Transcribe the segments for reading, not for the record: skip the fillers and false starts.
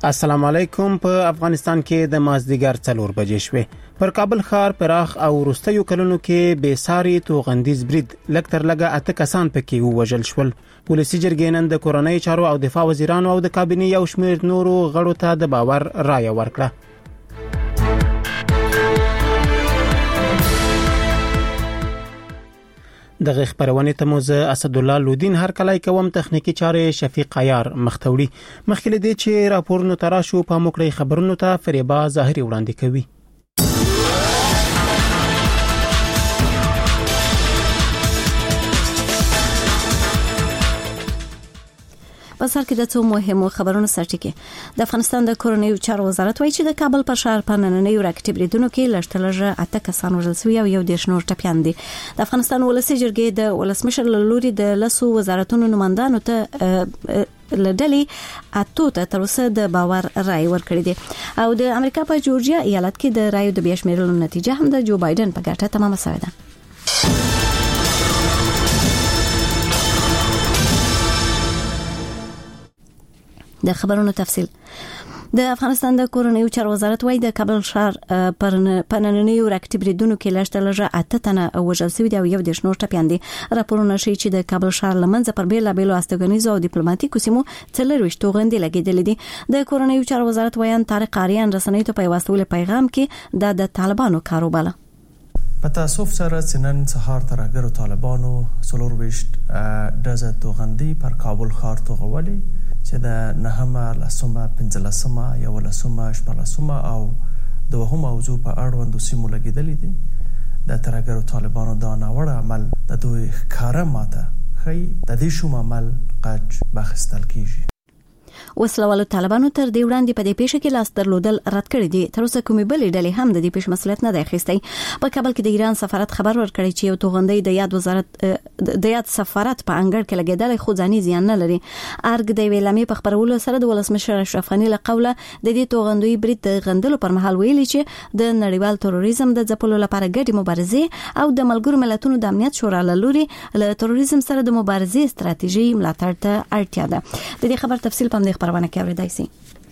السلام علیکم. په افغانستان کې د مازدیګر 4 بجې شوې. پر کابل ښار پراخ او وروستیو کلونو کې بې ساري توغندیز برید لکتر لګه 8 کسان پکې ووژل شول. پولیسي جرګې نن د کورنۍ چارو او دفاع وزیرانو او د کابینې یو شمېر نورو غړو ته د باور رایه ورکړه. دغه خبرونه ته موزه اسد الله لودین هر کله کوم تخنیکی چاره شفیق عیار مختوړي مخکله دي چې راپورونو تراشو په موکړی خبرونو ته فریبا ظاهري وړاندې کوي. بسر کې د څو مهمو خبرونو سرټکی د افغانستان د کورنۍ چارو وزارت وایي چې د کابل په ښار په نننۍ راکټ بریدونو کې لږترلږه 8 کسان وژل شوي او 1 نور ټپيان دي. د افغانستان ولسي جرګې د ولسمشر لوري د لسو وزارتونو نمائندانو ته لډلې اتو ته تر اوسه د باور رائے ورکړي دي او د امریکا په جورجیا ایالت کې د رایو د بیاشمیرلو نتیجه هم د جو بایدن په ګټه تمامه شوې ده. د خبرونو تفصیل. د افغانستان د کورنۍ چارو وزارت وايي د کابل ښار په نننۍ راکټ بریدونو کې لږترلږه 8 تنه وژل شوي دي او 1 نور ټپيان دي. راپورونه ښيي چې د کابل ښار لمنځه پر بیلابیلو استوګنیزو او ډیپلوماټیکو سیمو 4 توغندې لګیدلې دي. د کورنۍ چارو وزارت وایي طارق آریان رسنۍ ته په واسطه پیغام کې د طالبانو کاروباله په تاسف سره سنن سهار ترګرو طالبانو سلورويشت دزه توغندې پر کابل ښار توغولي چې د نهمه لسمه 15 یا ولسمه 16 او دوهم موضوع په اړوند سیمو لګیدلې دي. د ترګرو طالبانو دا ناوړه عمل د دوی ښکارا ماته خي د دې شوم عمل قج بخستل کیږي. وسلوالو طالبانو تر دې وړاندې په دې پیښه کې لاس درلودل رد کړی دي. تر اوسه کومې بلې ډلې هم د دې پیښې مسؤلیت نه دی اخیستی. په کابل کې د ایران سفارت خبر ورکړی چې یو توغندۍ د یاد سفارت په انګړ کې لګیدل خو ځاني زیان نه لري. ارګ د ویلامې په خبرولو سره د ولسمشر اشرف غنی له قوله د دې توغندۍ برید د غندلو پر مهال ویلي چې د نړیوال تروریزم د ځپلو لپاره ګډي مبارزه او د ملګرو ملتونو د امنیت شورا له لوري له تروریزم سره د مبارزې ستراتیژي ملاتړ ته اړتیا ده. د دې خبر تفصیل په دې خبرونه کې اوریدای شئ.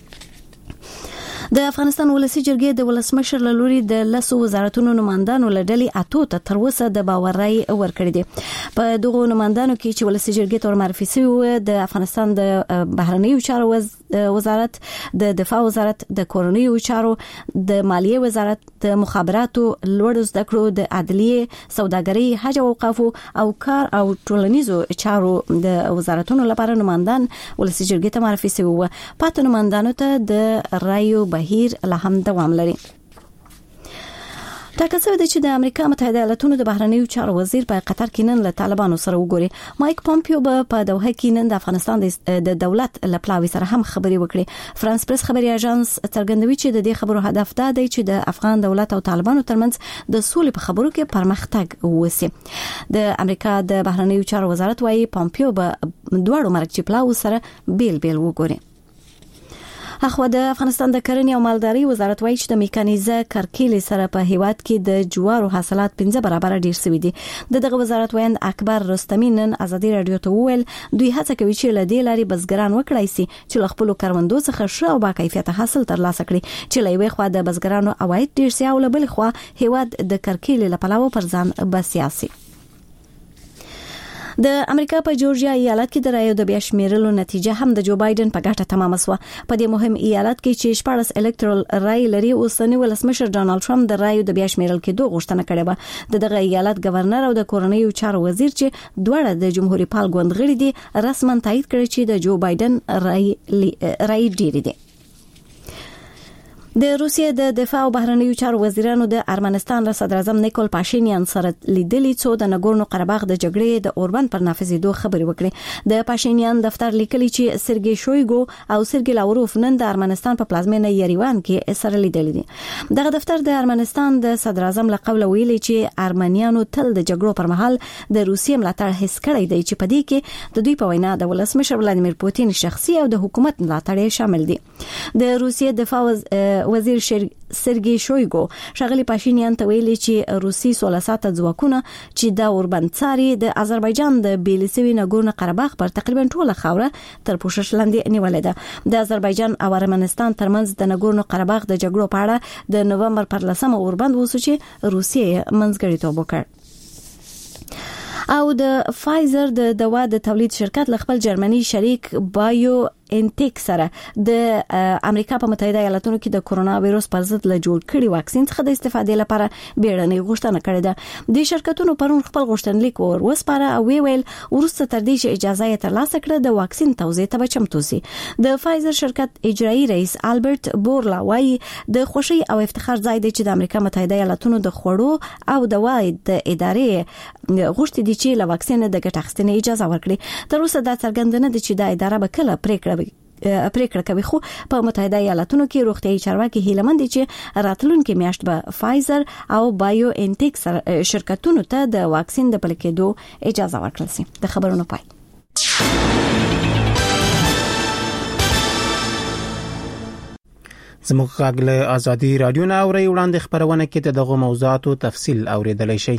د افغانستان ولسي جرګې د ولسمشر لوري د لسو وزارتونو نمائندانو لډلې اتو ته تر اوسه د باور رائے ورکړي دي. په دغه نمائندانو کې چې ولسي جرګې ته معرفي شوی د افغانستان د بهرنیو چارو وزارت، د دفاع وزارت، د کورنیو چارو، د مالیې وزارت، د مخابراتو، لوړو زده کړو، د عدلیې، سوداګرۍ، حج او اوقافو او کار او ټولنیزو چارو د وزارتونو لپاره نمائندان ولسي جرګې ته معرفي شوی. پاتې نمائندانو ته د رایو بهیر لا هم دوام لري. ټاکل شوی دی چې د امریکا متحده ایالاتونو د بهرنیو چارو وزیر په قطر کې نن له طالبانو سره وګوري. مایک پومپیو په دوحه کې نن د افغانستان د دولت لپلاوي سره هم خبري وکړي. فرانس پریس خبري اژانس څرګندوي چې د دې خبرو هدف دا دی چې د افغان دولت او طالبانو ترمنځ د سولې په خبرو کې پرمختګ وسی. د امریکا د بهرنیو چارو وزارت وايي پومپیو به دوړو مرکزي پلاوي سره بیل وګوري. اخو د افغانستان د کرنې او مالداري وزارت وايي چې د میکانیزه کرکیلې سره په هیواد کې د جوارو حاصلات 15 برابر ډیر شوي دي. دغه وزارت وایي اکبر رستمی نن ازادي رادیو ته وویل دوی هڅه کوي چې له دې لارې بزګران وکړای شي چې له خپل کروندو څخه ښه او با کیفیت حاصل ترلاسه کړي چې له یوې خوا د بزګرانو عواید ډیر سي او له بل خوا هیواد د کرکیلې لپاره پر ځان بسیاسي. د امریکا په جورجیا ایالت کې د رایو د بیاشمیرلو نتیجه هم د جو بایدن په ګټه تمامه شوه. په دې مهم ایالت کې چې 14 الکترال رای لري اوسنی ولسمشر ډانلډ ټرمپ د رایو د بیاشمیرل کې دوه غوښتنه کړې و. دغه ایالت گورنر او د کورنیو چارو وزیر چې دوړه د جمهوریت پال ګوند غړي دي رسما تایید کړی چې د جو بایدن رای ډیر دي. د روسیې د دفاع او بهرنیو چارو وزیرانو د ارمنستان صدر اعظم نیکول پاشینیان سره لیدلې څو د نګورنو قرهباغ د جګړې د اوربان پر نافذېدو خبرې وکړې. د پاشینیان دفتر لیکلي چې سرګي شویګو او سرګي لاوروف نن د ارمنستان په پلازمینه یریوان کې سره لیدلې دي. دغه دفتر د ارمنستان د صدر اعظم له قوله ویلي چې ارمنیانو تل د جګړو پر مهال د روسیې ملاتړ حس کړی دی چې په دې کې د دوی په وینا د ولسمشر ولادیمیر پوتین شخصي او د حکومت ملاتړ شامل دي. د روسیې دفاع وزیر سرګي شویګو شغلی پاشینیان ته ویلي چې روسي 16 ځواکونه چې د اوربندساري د آذربایجان د بیلسوي ناګورنو قرهباغ پر تقریبا ټوله خاوره تر پوښښ لاندې نیولې ده. د آذربایجان او ارمنستان ترمنځ د ناګورنو قرهباغ د جګړو په اړه د نوومبر پر 10 اوربند وسو چې روسیه منځګړیتوب وکړ. او د فایزر د دوا د تولید شرکت ل خپل جرمني شریک بایو انټیک سره د امریکا په متحده ایالاتونو کې د کورونا وایروس پر ضد له جوړ کړي واکسین څخه د استفادې لپاره بیړنۍ غوښتنه کړې ده. د شرکتونو پرون خپل غوښتنلیک وسپاره او ویل ورسته تر دې چې اجازه یې ترلاسه کړه د واکسین توزیع ته چمتو سي. د فایزر شرکت اجرایی رئیس البرت بورلا وايي د خوشي او افتخار ځای دی چې د امریکا متحده ایالاتونو د خوړو او دوا د ادارې غوښتي دي چې له واکسین د ګټه اخیستنې اجازه ورکړي. تر اوسه دا څرګندونه ده چې د اداره به کله پریکړه کوي، خو په متحده ایالاتونو کې روغتیايي چارواکي هیلمند دي چې راتلونکي میاشت به فایزر او بایو انټیک شرکتونو ته د واکسین د پلي کېدو اجازه ورکړل شي. د خبرونو پای. زموږ غږ له ازادي رادیو نه اوري وړاندې خبرونه کې دغه موضوعاتو تفصیل اوریدلای شئ.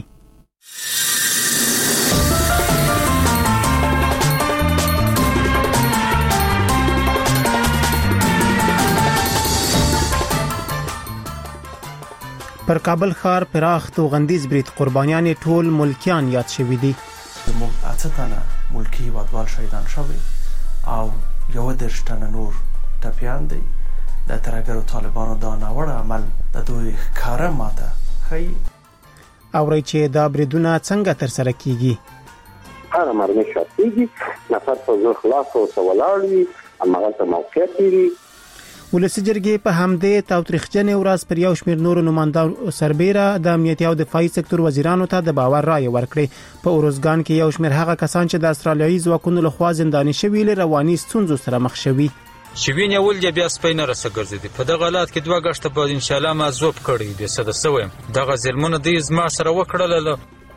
پر کابل ښار پراخ توغندیز برید قربانیان ټول ملکیان یاد شوي دي. زموږ اڅتانه ملکی هیوادوال شهیدان شوي او 11 تنه نور ټپیان دي. د ترهګرو طالبانو دا ناوړه عمل د دوی ښکاره ماته ښیي. اوري چې دا بریدونه څنګه تر سره کیږي. هر مرمۍ شاتېږي، نفر په زور خلاص او سوالاري امغه موقعیت لري. ولسی جرګې په همدې تاوتریخجن ورځ پر یو شمېر نور نمائندان سربېره د امنیتي او دفاعي سکتور وزیرانو ته د باور رائے ورکړې. په اورزګان کې یو شمېر هغه کسان چې د استرالیایي ځواکونو لخوا زنداني شوي له رواني ستونزو سره مخ شوي. شوین اول دی بیا سپین رسګرځي په دغه حالت کې دوه غشته به ان شاء الله معذوب کړي د سدسوم دغه ظلمونه د زما سره وکړل.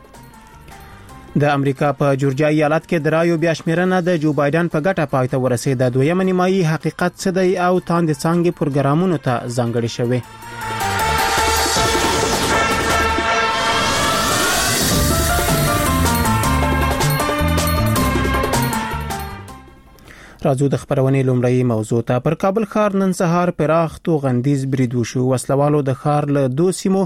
د امریکا په جورجیا ایالت کې د رایو بیا شمیرنه د جو بایدن په ګټه پای ته ورسېده. دویمه نیمایي حقیقت څه دی او تاند څنګه پروګرامونو ته ځانګړي شوی. راځو د خبرونې لومړی موضوع ته. پر کابل ښار نن سهار پراخ توغندیز برید وشو. وسلوالو د ښار له 2 سیمو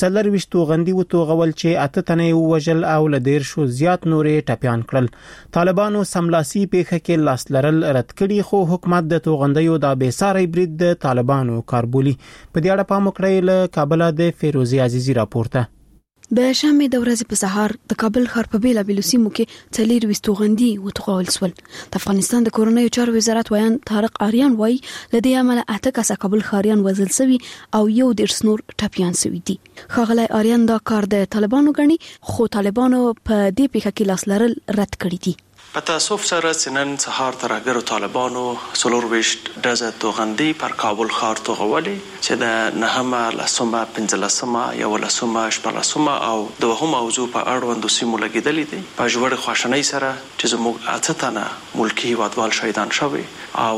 24 توغندي وتوغول چې 8 تنه وژل او له 10 زیات نورې ټپيان کړل. طالبانو سملاسي پیښه کې لاس لرل رد کړي، خو حکومت د توغندیو د بیساري برید د طالبانو کاربولي. په دې اړه پام وکړئ. له کابل د فیروزي عزیزي راپورته. د شنبه د ورځې په سهار د کابل ښار په بیلابیلو سیمو کې 24 توغندي وتوغول شول. د افغانستان د کورنیو چارو وزارت ویان طارق آریان وایي لدې عمله 8 کسه کابل ښاریان وژل شوي او 11 نور ټپيان شوي دي. ښاغلی آریان دا کار د طالبانو غني، خو طالبانو په دې پیښه کې لاس لرل رد کړی دي. په تاسف سره نن سهار ترهګرو طالبانو 24 ډزه توغندي پر کابل ښار توغولې چې د 9مه 10مه 15مه 11مه 14مه او دوهم موضوع په اړوندو سیمو لګیدلې دي. په ژوره خواشنۍ سره چې زموږ اڅتانه ملکی هیوادوال شهیدان شوي او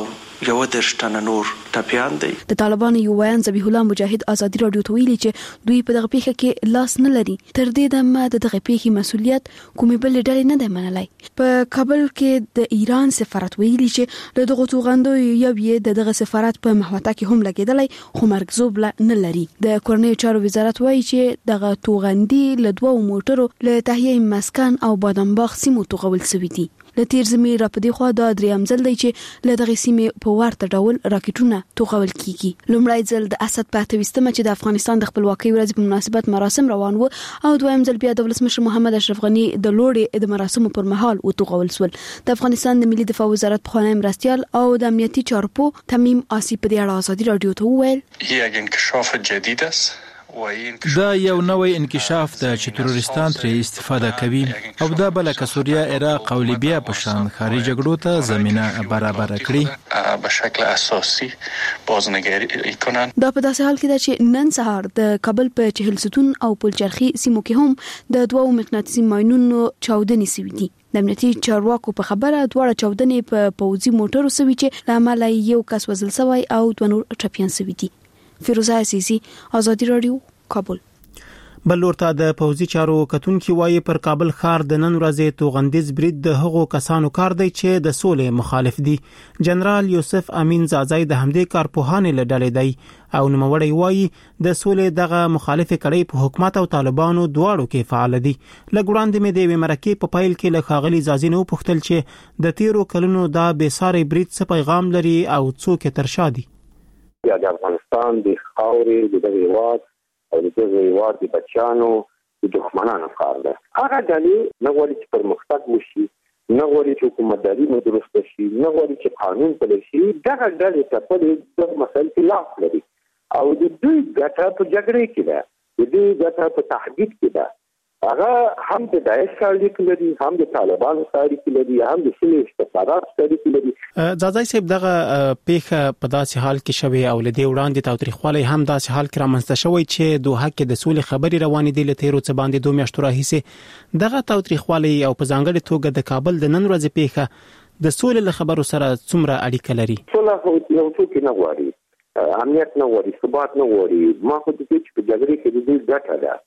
11 تنه نور ټپيان دي. د طالبانو یو ویان ذبیح الله مجاهد ازادي رادیو ته ویلي چې دوی په دغه پیښه کې لاس نه لري. تر دې دمه دغه پیښې مسولیت کومې بل ډلې نه دی منلای. په کابل کې د ایران سفارت ویلي چې دغه توغندو یو یې دغه سفارت په محوطه کې هم لګیدلای، خو مرګزوب نه لري. د کورنیو چارو وزارت وایي چې دغه توغندي له 2 موټرو له تهیه مسکن او بادامباغ سیمو توغول شوی دي. له تیر زمي را په دی خو د دریم ځل دی چې له دغه سیمې په ورته ډول راکټونه توغول کیږي. لومړی ځل د اسد په 28مه چې د افغانستان د خپلواکۍ ورځ په مناسبت مراسم روان وو او دویم ځل بیا د ولسمشر محمد اشرف غنی د لوړې د مراسمو پر مهال وتوغول شول. د افغانستان د ملي دفاع وزارت خوانی مرستيال او د امنیتي چارپو تمیم آسی په دې اړه ازادي رادیو ته وویل یک انکشاف جدید است. دا یو نوې انکشاف ده چې تروریستان ترې استفاده کوي او دا بل کسوریا عراق او لیبیا په شان خارجي جګړو ته زمينه برابر کړي به شکل اساسي بازنگری کنن. دا په داسې حال کې ده چې نن سهار د کابل په چهل ستون او پلچرخي سیمو کې هم د 2 مقناطیسي ماینونو چاودنې شوې دي. د امنیتي چارواکو په خبره دواړه چاودنې په پوځي موټرو شوې چې لامل یو کس وژل شوی او 2 نور ټپيان شوي دي. فیروزه عزیزی، آزادی رادیو، کابل. بل ورته د پوزي چارو کتونکو وایي پر کابل ښار د نن ورځې توغندیز برید د هغو کسانو کار دی چې د سولې مخالف دي. جنرال یوسف امین زازای د همدې کارپوهانې له ډلې دی او نوموړی وایي د سولې دغه مخالف کړۍ په حکومت او طالبانو دواړو کې فعال دي. لږ وړاندې مې د مرکې په پایل کې له ښاغلي زازي نه وپوښتل چې د تیرو کلونو دا بېساري برید څه پیغام لري او څوک تر شا دي. د افغانستان د خاورې د دغه هېواد او د دغه هېواد د بچیانو د دښمنانو کار دی. هغه ډلې نه غواړي چې پرمختګ وشي، نه غواړي چې حکومتداري مو درسته شي، نه غواړي چې قانون پلی شي. دغه ډلې ته په دې مسایل کې لاس لري او د دوی ګټه په جګړې کې ده، د دوی ګټه په تهدید کې ده. هغه هم د داعش سره اړیکې لري، هم د طالبانو سره اړیکې لري، هم د سیمې استخباراتو سره اړیکې لري. زازای صاحب دغه پیښه په داسې حال کې شوې او لدې وړاندې تاوتریخوالی هم داسې حال کې رامنځته شوی چې دوه کې د سولې خبرې روانې دي له تیرو څه باندې 2 میاشتو راهیسې. دغه تاوتریخوالی او په ځانګړي توګه د کابل د نن ورځې پیښه د سولې له خبرو سره څومره اړیکه لري؟ سوله یو څوک نه غواړي، امنیت نه غواړي، ثبات نه غواړي. ما خو د دې چې په جګړې کې د دوی ګټه ده.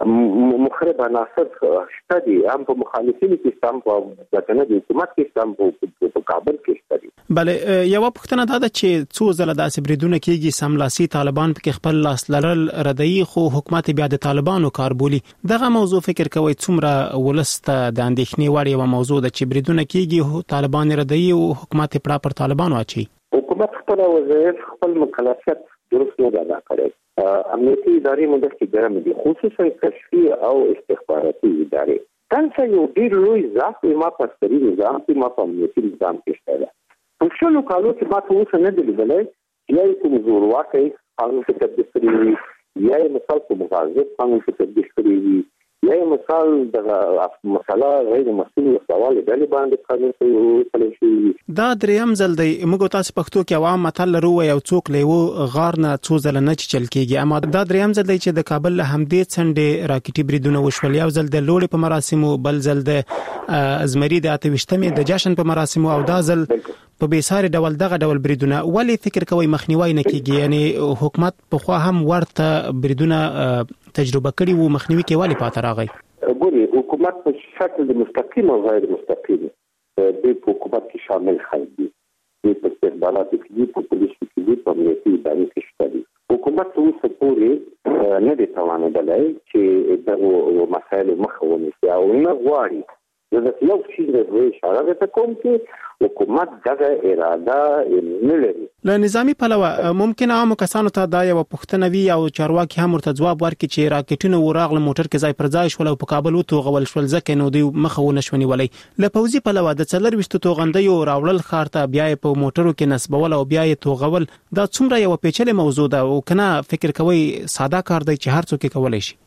مخرب عناصر شته دي، هم په مخالفینو کې سم په ځکنه د حکومت کې سم په کابل کې شته دي. بله یو پوښتنه دا ده چې څو ځله داسې بریدونه کېږي سملاسي طالبان پکې خپل لاس لرل ردی خو حکومت بیا د طالبانو کار بولي. دغه موضوع فکر کوي څومره ولسته د اندېښنې وړ یو موضوع ده چې بریدونه کېږي طالبان ردی او حکومت پړه پر طالبانو اچي؟ حکومت خپل وظایف خپل مکلفیت درست نه ادا کړي. امنیتي ادارې موږ کې ګرم دي، خصوصا کشفي او استخباراتي ادارې. تاسو یو ډیر لوی ځواک ما په سري نظام کې ما په امنیتي نظام کې شته. په ټولو کالو کې ما ته اوس نه دی لیدلای چې کوم زورواکي قانون کې تبدیل کړی یا مثال کوم مغازه قانون کې تبدیل کړی یا مثال د مسله غیر مسؤل سوال دی باندې قانون کې شي. دا دریم ځل دی موږ تاسو پښتو کې عوام متل لرو یو څوک لیو غار نه څو ځل نه چل کېږي، اما دا دریم ځل دی چې د کابل له همدې څنډې راکټي بریدونه وشول. یو ځل د لوړې په مراسمو، بل ځل د ازمري د 28مې د جشن په مراسمو او دا ځل په بیساري ډول دغه ډول بریدونه. ولی فکر کوي مخنیوي نه کیږي؟ یعنی حکومت په خو هم ورته بریدونه تجربه کړي وو، مخنیوي کې والی پاتې راغی؟ ګوري حکومت په شکل د مستقیم او غیر مستقیم د حکومت کې شامل خلک دي، د استخباراتو کې، په پولیسو کې، په امنیتي ادارو کې شته دي. حکومت اوس پورې نه دی توانېدلی چې دغه مسایل مخه ونیسي او نه غواړي. زه د یو شي د اشاره ته کوم چې حکومت دغه اراده نه لري. له نظامی پلوه ممکن عامو کسانو ته دا یو پوښتنه وي او چارواکي هم ورته ځواب ورکړي چې راکټونه وراغله موټر کې ځای پر ځای شول او په کابل وتوغول شول ځکه نو دوی مخه ونه شونی ولې. له پوځي پلوه د 24 توغندیو راوړل ښار ته بیا په موټرو کې نسبول او بیا یې توغول دا څومره یو پیچلې موضوع ده او کنه فکر کوي ساده کار دی چې هر څوک کولای شي؟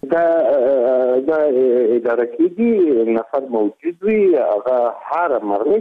دا اداره کې نفر موجود وي، هغه هر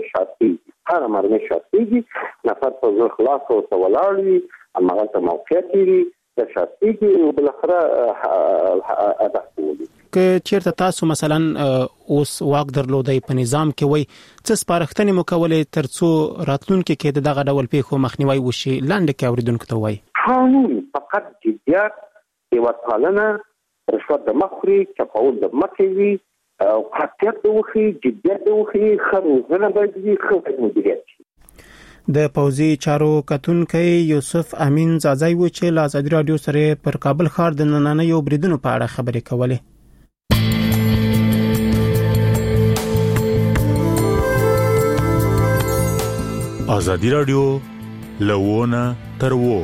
مرمۍ شاتېږي، نفر په زور خلاص او ولاړ وي، هغه ته موقعیت لري د شاتېږي او بلخره هدف ولري. که چیرته تاسو مثلا اوس واک درلودای په نظام کې وای څه سپارښتنې مو کولې ترڅو راتلونکي کې دغه ډول پیښو مخنیوي وشي؟ لاندې کې اوریدونکو ته وای قانون فقط جديت، هیوادپالنه، رشوت د مخوري، چپاول د مخوي او قاطعیت د وخی، جديت د وخی، خروزنه باید وي، خو مدیریت شي. د پوزي چارو کتونکي یوسف امین زازای و چې له آزادي رادیو سره پر کابل ښار د نننیو بریدونو په اړه خبرې کولې. آزادي رادیو لوونه تروو.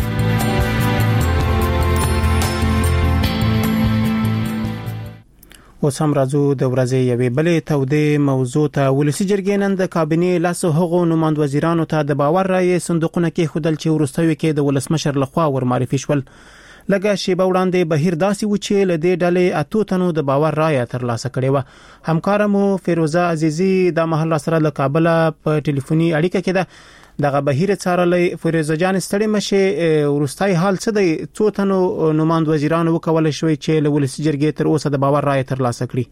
اوس هم راځو د ورځې یوې بلې تودې موضوع ته. ولسی جرګې نن د کابینې لاسو هغو نوماند وزیرانو ته د باور رایې صندوقونه کې خودل چې ورستوي کې د ولسمشر لخوا ورمعرفي شول. لږه شیبه وړاندې بهیر داسې و چې له دې ډلې اتو تنو د باور رایه ترلاسه کړې وه. همکارمو فیروزه عزیزی د محل سره له کابل په ټلیفوني اړیکه کې ده. دغه بهیر څارلې فیروزه جان ستړي مشه ورستای حال څه دی؟ څو تنو نوماند وزیرانو وکول شوی چې له ولسی جرګې تر اوسه د باور رایه ترلاسه کړي؟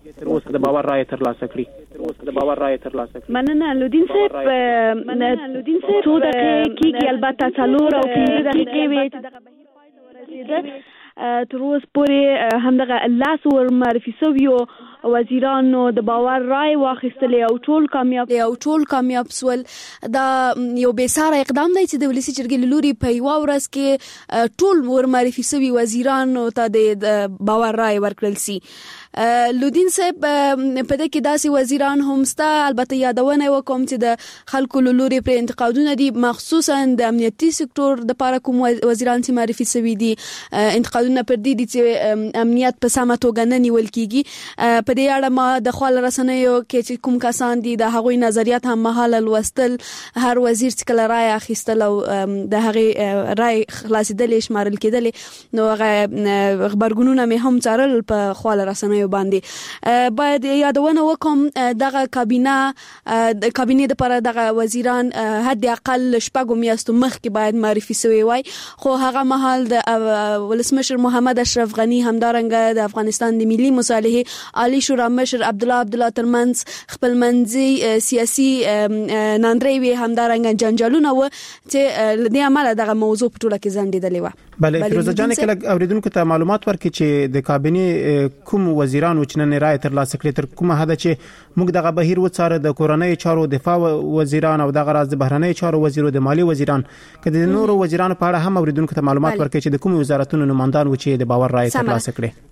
مننه لودین صاحب. څو دقیقې کېږي البته 4 او 5 دقیقې وي چې دغه تر اوسه پورې همدغه 10 ور معرفي شویو وزیرانو د باور رای واخیستلې او ټول کامیاب سول. دا یو بیساره اقدام دی چې د ولسی جرګې لوري په یو ورځ کې ټول ور معرفي شوی وزیرانو ته د باور رای ورکړل سي. لودین صاحب په دې کې داسې وزیران هم ستا، البته یادونه وکوم چې د خلکو لوري پر انتقادونه دي، مخصوصا د امنیتي سکتور د لپاره کوم وزیران چې معرفي شوی دي انتقادونه پر دې دي چې امنیت په سمه توګه نه نیول کیږي. په دې اړه ما د خپل رسنیو کې چې کوم کسان دي د هغوی نظریات هم مهاله لوستل، هر وزیر چې کله رای اخیستل او د هغه رای خلاصېدل شمارل کېدل، نو هغه خبرګونونه مې هم څارل په خپل رسنیو باندې. باید یادونه وکم دغه کابینه د لپاره دغه وزیران حد اقل شپږ میاشتو مخکې باید معرفي شوی وای، خو هغه مهال د ولسمشر محمد اشرف غنی همدارنګه د افغانستان د ملي مصالحې عالی شورا مشر عبدالله ترمنځ خپلمنځي سیاسي ناندرۍ وي، همدارنګه جنجالونه و چې لدې عمله دغه موضوع په ټوله کې ځنډېدلې و. بله فیروزه جان، کله اوریدونکو ته معلومات ورکړي چې د کابینه کوم وزیرانو چې نن رای ترلاسه کړي تر کومه حد چې موږ دغه بهیر وڅاره، د کورنۍ چارو دفاع وزیران او دغه راز د بهرنۍ چارو وزیر او د مالی وزیران، کله د نورو وزیرانو په اړه هم اوریدونکو ته معلومات ورکړي چې د کوم وزارتونو نمائندان و چې د باور رای ترلاسه کړي.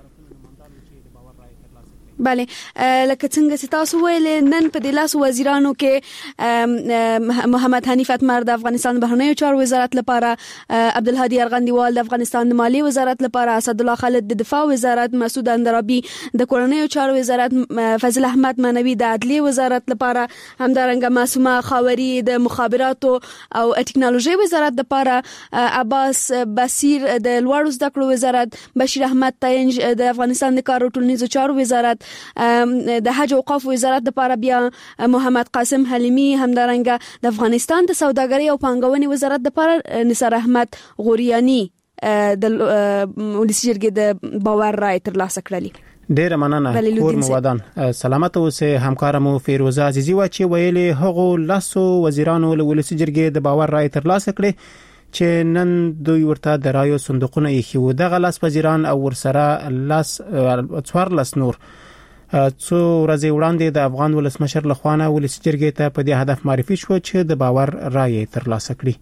بله، لکه څنګه چې تاسو ویل، نن په دې لاس وزیرانو کې محمد حنیف اتمر د افغانستان بهرنیو چارو وزارت لپاره، عبدالهادي ارغندیوال د افغانستان د مالی وزارت لپاره، اسد الله خالد د دفاع وزارت، مسعود اندرابي د کورنیو چارو وزارت، فضل احمد مانوي د عدلیه وزارت لپاره، همدارنګه معصومه خاوري د مخابراتو او ټکنالوژي وزارت لپاره، عباس بصیر د لوړو زده کړو وزارت، بشیر احمد تاینج د افغانستان د کار او ټولنیزو چارو وزارت، د حج او اوقاف وزارت لپاره بیا محمد قاسم حلیمی، همدارنګه د افغانستان د سوداګرۍ او پانګونې وزارت لپاره نثار احمد غوریانی د ولسی جرګې د باور رای ترلاسه کړلی. ډیر مننه کور مودان. سلامت اوسه همکارمو فیروزه عزیزی و چې ویلې هغه لاسو وزیرانو له ولسی جرګې د باور رای ترلاسه کړي چې نن دوی ورته د رایو صندوقونه یې خو دغه لاس وزیران او ورسره لاس څوارلس نور څو ورځې وړاندې د افغان ولسمشر لخوانه ولسی جرګې ته په دې هدف معرفي شو چې د باور رای ترلاسه کړي.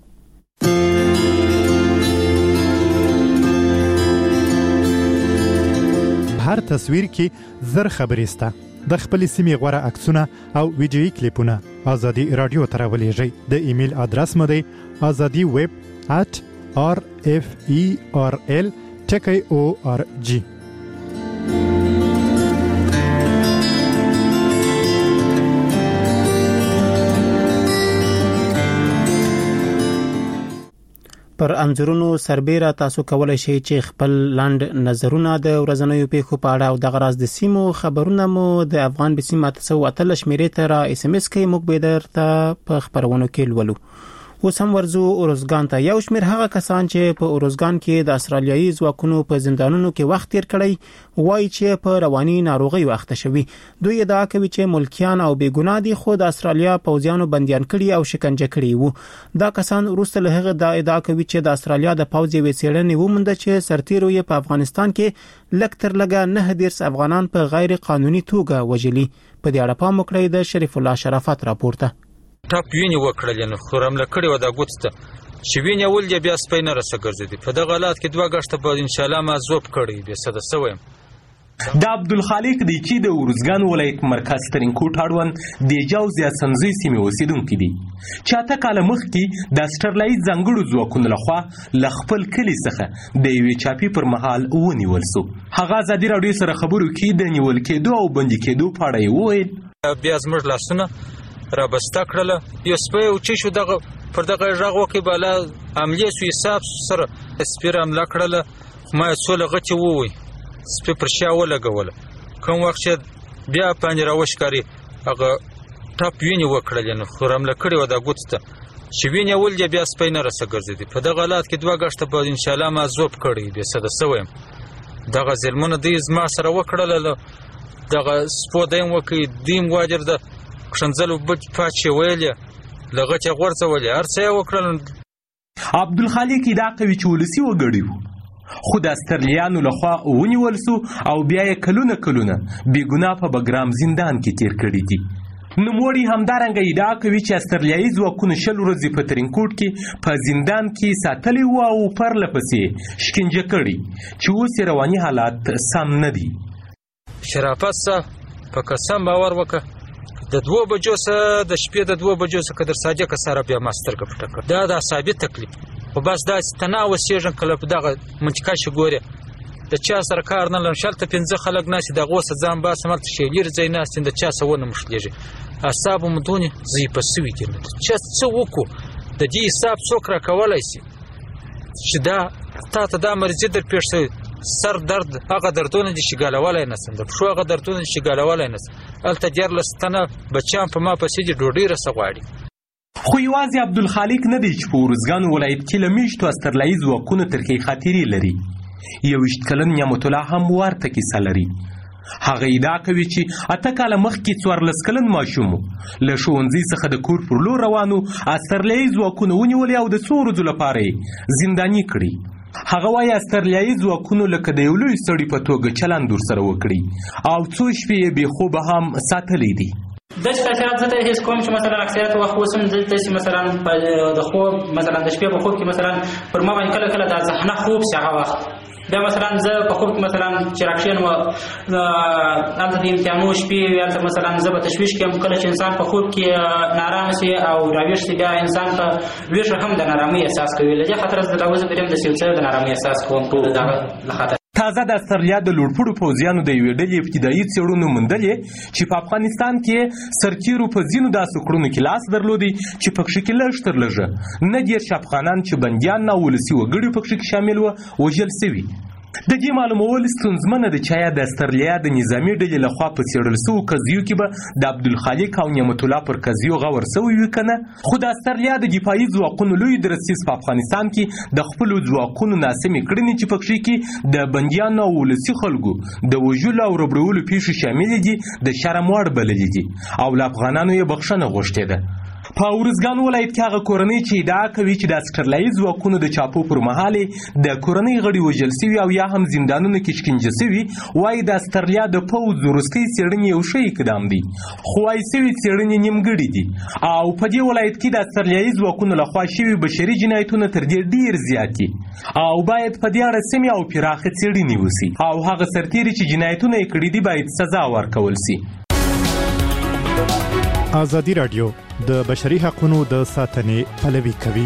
هر تصویر کې زر خبرې سته، د خپل سیمې غوړه عکسونه او ویډیويي کلیپونه ازادي رادیو ته راولېږئ. د ایمیل ادرس مو دی azadiweb@rferl.org. پر انځورونو سربېره تاسو کولای شئ چې خپل لاند نظرونه د ورځنیو پیښو په اړه او د غراز د سیمو خبرونه مو د افغان بسیم 813 شمیرې ته را اس ام اس کې موږ به درته په خبرونو کې لولو. اوس هم ورزو اورزګان ته. یو شمیر هغه کسان چې په اورزګان کې د استرالیایي ځواکونو په زندانونو کې وخت تیر کړی وایي چې په رواني ناروغي وخت شوی. دوی ادعا کوي چې ملکیان او بیګناه دي خو د استرالیا پوځیانو بنديان کړي او شکنجه کړي وو. دا کسان وروسته له هغه د ادعا کوي چې د استرالیا د پوځي وسیلې ومنده چې سرتیرو یې په افغانستان کې لکتر لګا 9 افغانان په غیر قانوني توګه وژلي. په دې اړه پام وکړئ د شریف الله شرافت راپورته. ټاپ ویني وکړل نو خورم لکړی و دا ګوتسته چې ویني ول دی بیا سپین رسه ګرځي. په دغه حالات کې دوه غشته به ان شاء الله ما زوب کړی به صد سویم. د عبدالخالق دی چې د اورزګان ولایت مرکز ترینکوټ اړوند د جاوزیا سنځي سیمې اوسیدونکو دي چې اته کال مخکې د استرالایي ځانګړو ځواکونو لخوا ل خپل کلی څخه د یوې چاپی پر مهال ونیول سو. هغه ازادي راډیو سره خبرو کې د نیول کېدو او بندي کېدو په اړه وویل. بیا زموږ لاسونه را بسته کړله یو سپی او چې شو دغه پر دغه ژغ وکي بالا عملیه سو حساب سره سپیر عمله کړله. ما څول غچ ووي سپی پر شا ولګول کوم وخت چې بیا پنځه راوښکاري هغه ټاپ ویني وکړل نو خورم لکړی و دا ګوتسته چې ویني ول دی بیا سپی نه رسه ګرځي. په دغه حالات کې دوه غشته به ان شاء الله ما زوب کړی به صد سویم. دغه ظلمونه د زما سره وکړل دغه سپو دیم وکي دیم واجر ده خنزلو بچ پاتې ویلې لغه چې غورځولې هر څه وکړل. عبدالخالق دا کوي چې ولسی وګړي خو د استرلیانو لخوا ونیول سو او بیا یې کلونه بې ګناه په بګرام زندان کې تیر کړي دي. نوموړي همدارنګه ادعا کوي چې استرلیایي ځواکونو 20 ورځې په ترینکوټ کې په زندان کې ساتلي وو او پرله پسې شکنجه کړي چې اوس یې رواني حالات سم نه دي. شرافت څه په قسم باور وکړه د 2 بجو څخه د شپې د 2 بجو څخه در صادقه سره بیا ما سترګه پټه کړه. دا د اعصابي تکلیف خو بس داسې تنها اوسېږم کله په دغه منطقه چې ګورې د چا سره کار نه لرم شلته 15 خلک ناستي د هغو څخه ځان باسم هلته چې لرې ځای ناست د چا څه ونه مښلېږي اعصاب مو دونې ضعیفه سوي دي چا څه وکړو د دې حساب څوک راکولی شي چې دا تا ته دا مرضي در پېښ شوی سر درد هغه دردونه دي چې ګالولی نسم د پښو هغه دردونه دي چې ګالولی نسم هلته 14 تنه بچیان په ما پسې دي ډوډۍ راسه غواړي. خو یوازې عبدالخالق نه دی چې په ارزګان ولایت کې له میشتو استرلیایي ځواکونو ترکیې خاطرې لري. 21 کلن نعمت الله هم ورته کیسه لري. هغه ادعا کوي چې 8 کاله مخکې 14 کلن ماشوم له ښوونځي څخه د کور پر لور روانو استرلیایي ځواکونو ونیولې او د 100 ورځو لپاره یې زنداني کړي. هغه وایي استرلیایي ځواکونو لکه د یو لوی سړي په توګه چلند ورسره وکړي او څو شپې یې بې خوبه هم ساتلی دي. داسې تاثیرات زه ته حس کوم چې مثلا اکثریت وخت اوس هم دلته چې مثلا د خوب مثلا د شپې په خوب کې مثلا پر ما باندې کله دا ذهنه خوب شي هغه وخت بیا مثلا زه په خوب کې مثلا چې راکشین و هلته د امتحانو شپې هلته مثلا زه به تشویش کړم کله چې انسان په خوب کې نارامه شي او راویښ شي بیا انسان په ویښه هم د نارامۍ احساس کوي له دې خاطر زه راوځم دریم د یو څه د نارامۍ احساس کوم د دغه له خاطر. تازه د استرالیا د لوړپوړو پوځیانو د یوې ډلې ابتدایي څېړنو موندلې چې په افغانستان کې سرتیرو په ځینو داسې کړنو کې لاس درلودی چې پکښې کې لږ تر لږه 19 افغانان چې بندیان نه ولسي وګړي پکښې کې شامل وه وژل سوي. د دې معلومول ستونزمنه ده چې آیا د استرالیا د نظامي ډلې لخوا په څېړل سوو قضیو کې به د عبدالخالق او نعمت الله پر قضیو غور سوی وي که نه. خو د استرالیا د دفاعي ځواکونو لوی درسیز په افغانستان کې د خپلو ځواکونو ناسمې کړنې چې پکښې کې د بندیانو او ولسي خلکو د وژلو او ربړولو پیښې شاملې دي د شرم وړ بللې دي او له افغانانو یې بخښنه غوښتې ده. په ارزګان ولایت کې هغه کورنۍ چې ادعا کوي چې د استرلیایي ځواکونو د چاپو پر مهال د کورنۍ غړي وژل سوي او یا هم زندانونو کې شکنجه سوي وایي د استرالیا د پوځ وروستۍ څېړنې یو ښه اقدام دی خو وایي سوي څېړنې نیمګړې دي او په دې ولایت کې د استرلیایي ځواکونو لخوا شوي بشري جنایتونه تر دې ډېر زیات دي او باید په دې اړه سمې او پراخه څېړنې وسي او هغه سرتیري چې جنایتونه یې کړي دي باید سزا ورکول سي. ازادي راډیو د بشري حقوقو د ساتنې پلوي کوي.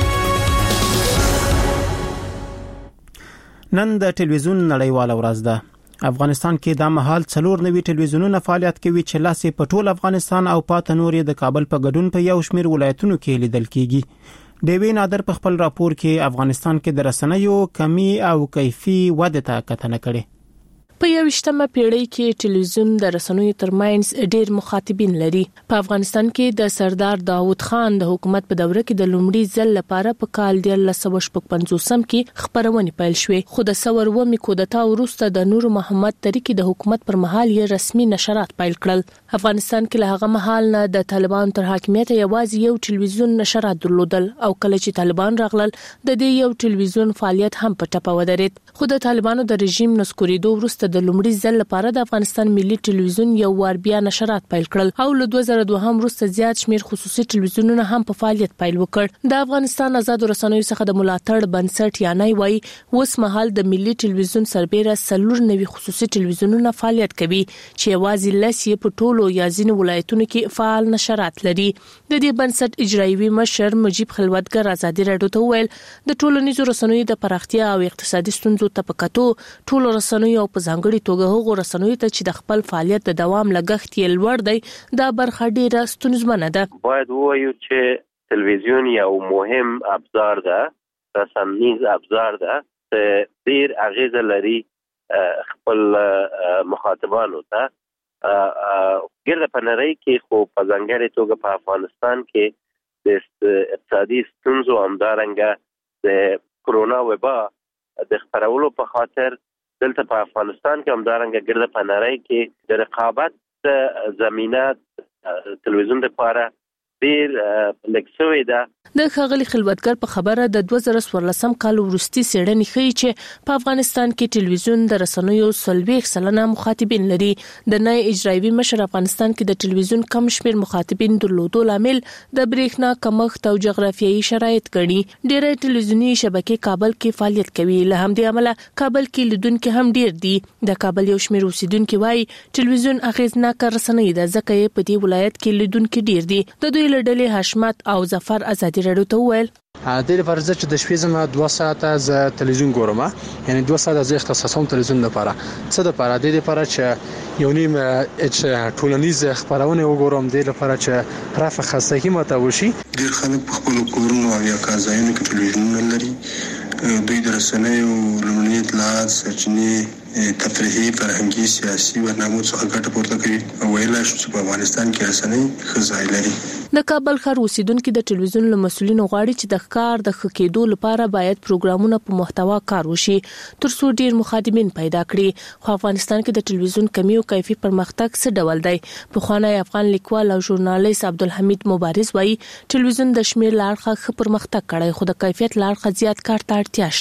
نن د ټلویزیون نړیواله ورځ ده. افغانستان کې د مهال 4 نوي ټلویزیونونه فعالیت کوي چې لاسې په ټول افغانستان او پات نور د کابل په ګډون په یو شمېر ولایتونو کې لیدل کیږي. ډیوی نادر په خپل راپور کې افغانستان کې د رسنیو کمی او کیفي وده ته کتنه کړې. په 21مه پیړۍ کې ټلویزیون د رسنیو ترمنځ ډېر مخاطبین لري. په افغانستان کې د سردار داوود خان د حکومت په دوره کې د لومړي ځل لپاره په کال 1955 کې خبرونه پیل شوې خو د ثورومي کودتا وروسته د نور محمد طریقې د حکومت پر مهال یې رسمي نشرات پیل کړل. افغانستان کې له هغه مهال نه د طالبان تر حاکمیت یوازې یو ټلویزیون نشرات درلودل او کله چې طالبان راغلل د دې یو ټلویزیون فعالیت هم په ټپه ودرېد. خو د طالبانو د رژیم نسکورېدو وروسته د لومړي ځل لپاره د افغانستان ملي ټلویزیون یو وار بیا نشرات پیل کړل او له 2002 وروسته زیات شمیر خصوصي ټلویزیونونه هم په فعالیت پیل وکړ. د افغانستان آزاد رسنیو څخه د ملاتړ بنسټ یانای وایي اوس مهال د ملي ټلویزیون سربېره 4 نوي خصوصي ټلویزیونونه فعالیت کوي چې یوازې لسی په ټولو یا ځینو ولایتونو کې فعال نشرات لري. د دې بنسټ اجرایوي مشر مجيب خلوتګر آزادي راډیو ته ویل د ټولنیزو رسنیو د پراختیا او اقتصادي ستونزو ته پکاتو ټولو رسنیو په ځانګړي توګه هغو رسنیو ته چې د خپل فعالیت د دوام لګښت یې لوړ دی دا برخه ډیره ستونزمنه ده. باید ووایو چې تلویزیون یو مهم ابزار ده رسنیز ابزار ده چې ډیر اغیزه لري خپل مخاطبانو ته ګرد په نړۍ کې خو په ځانګړي توګه په افغانستان کې د اقتصادي ستونزو همدارنګه د کرونا وبا د خپرولو په خاطر دلته په افغانستان کې همدارنګه ګرد په نړۍ کې د رقابت زمینه تلویزیون لپاره ډیر لکسوي ده. د ښاغلي خلوتګر په خبره د 2014 کال وروستي څېړنې ښیي چې په افغانستان کې ټلویزیون د رسنیو 40% مخاطبین لري. د نای اجرایي مشر افغانستان کې د ټلویزیون کم شمیر مخاطبین درلودو لامل د برېښنا کمښت او جغرافیایي شرایط ګڼي. ډېری ټلویزیوني شبکې کابل کې فعالیت کوي. له همدې امله کابل کې لیدونکي هم ډېر دي. د کابل یو شمیر اوسیدونکو وايي ټلویزیون اغیزناک رسنۍ ده ځکه یې په دې ولایت کې لیدونکي ډېر دي. د دوی له ډلې حشمت او ظفر ازادي رادیو ته وویل د فرض چې د شپې زما 2 ساعته ز تلویزیون ګورم، یعنی 2 ساعته ز اختصاصوم تلویزیون لپاره څه د لپاره د لپاره چې یو نیم ټولنیز خبرونه وګورم، د لپاره چې رافع خاصه ماته وشي. ډیر خلک په خپل کورونو او یا کازایونو کې تلویزیون لري. دوی د رسنیو لومړني اطلاعات سرچینې تفریحي، فرهنګي، سیاسي برنامو څخه ګټه پورته کوي او ویلای شو چې په افغانستان کې رسنۍ ښه ځای لري. د کابل ښار اوسیدونکو د ټلویزیون له مسؤلینو غواړي چې د ښکار د ښه کېدو لپاره باید پروګرامونه په محتوا کار وشي ترڅو ډیر مخاطبین پیدا کړي. خو افغانستان کې د ټلویزیون کمی او کیفي پرمختګ څه ډول دی؟ پخوانی افغان لیکوال او ژورنالیست عبدالحمید مبارز وایي ټلویزیون د شمیر لاړخه ښه پرمختګ کړی خو د کیفیت لاړخه زیات کار ته اړتیا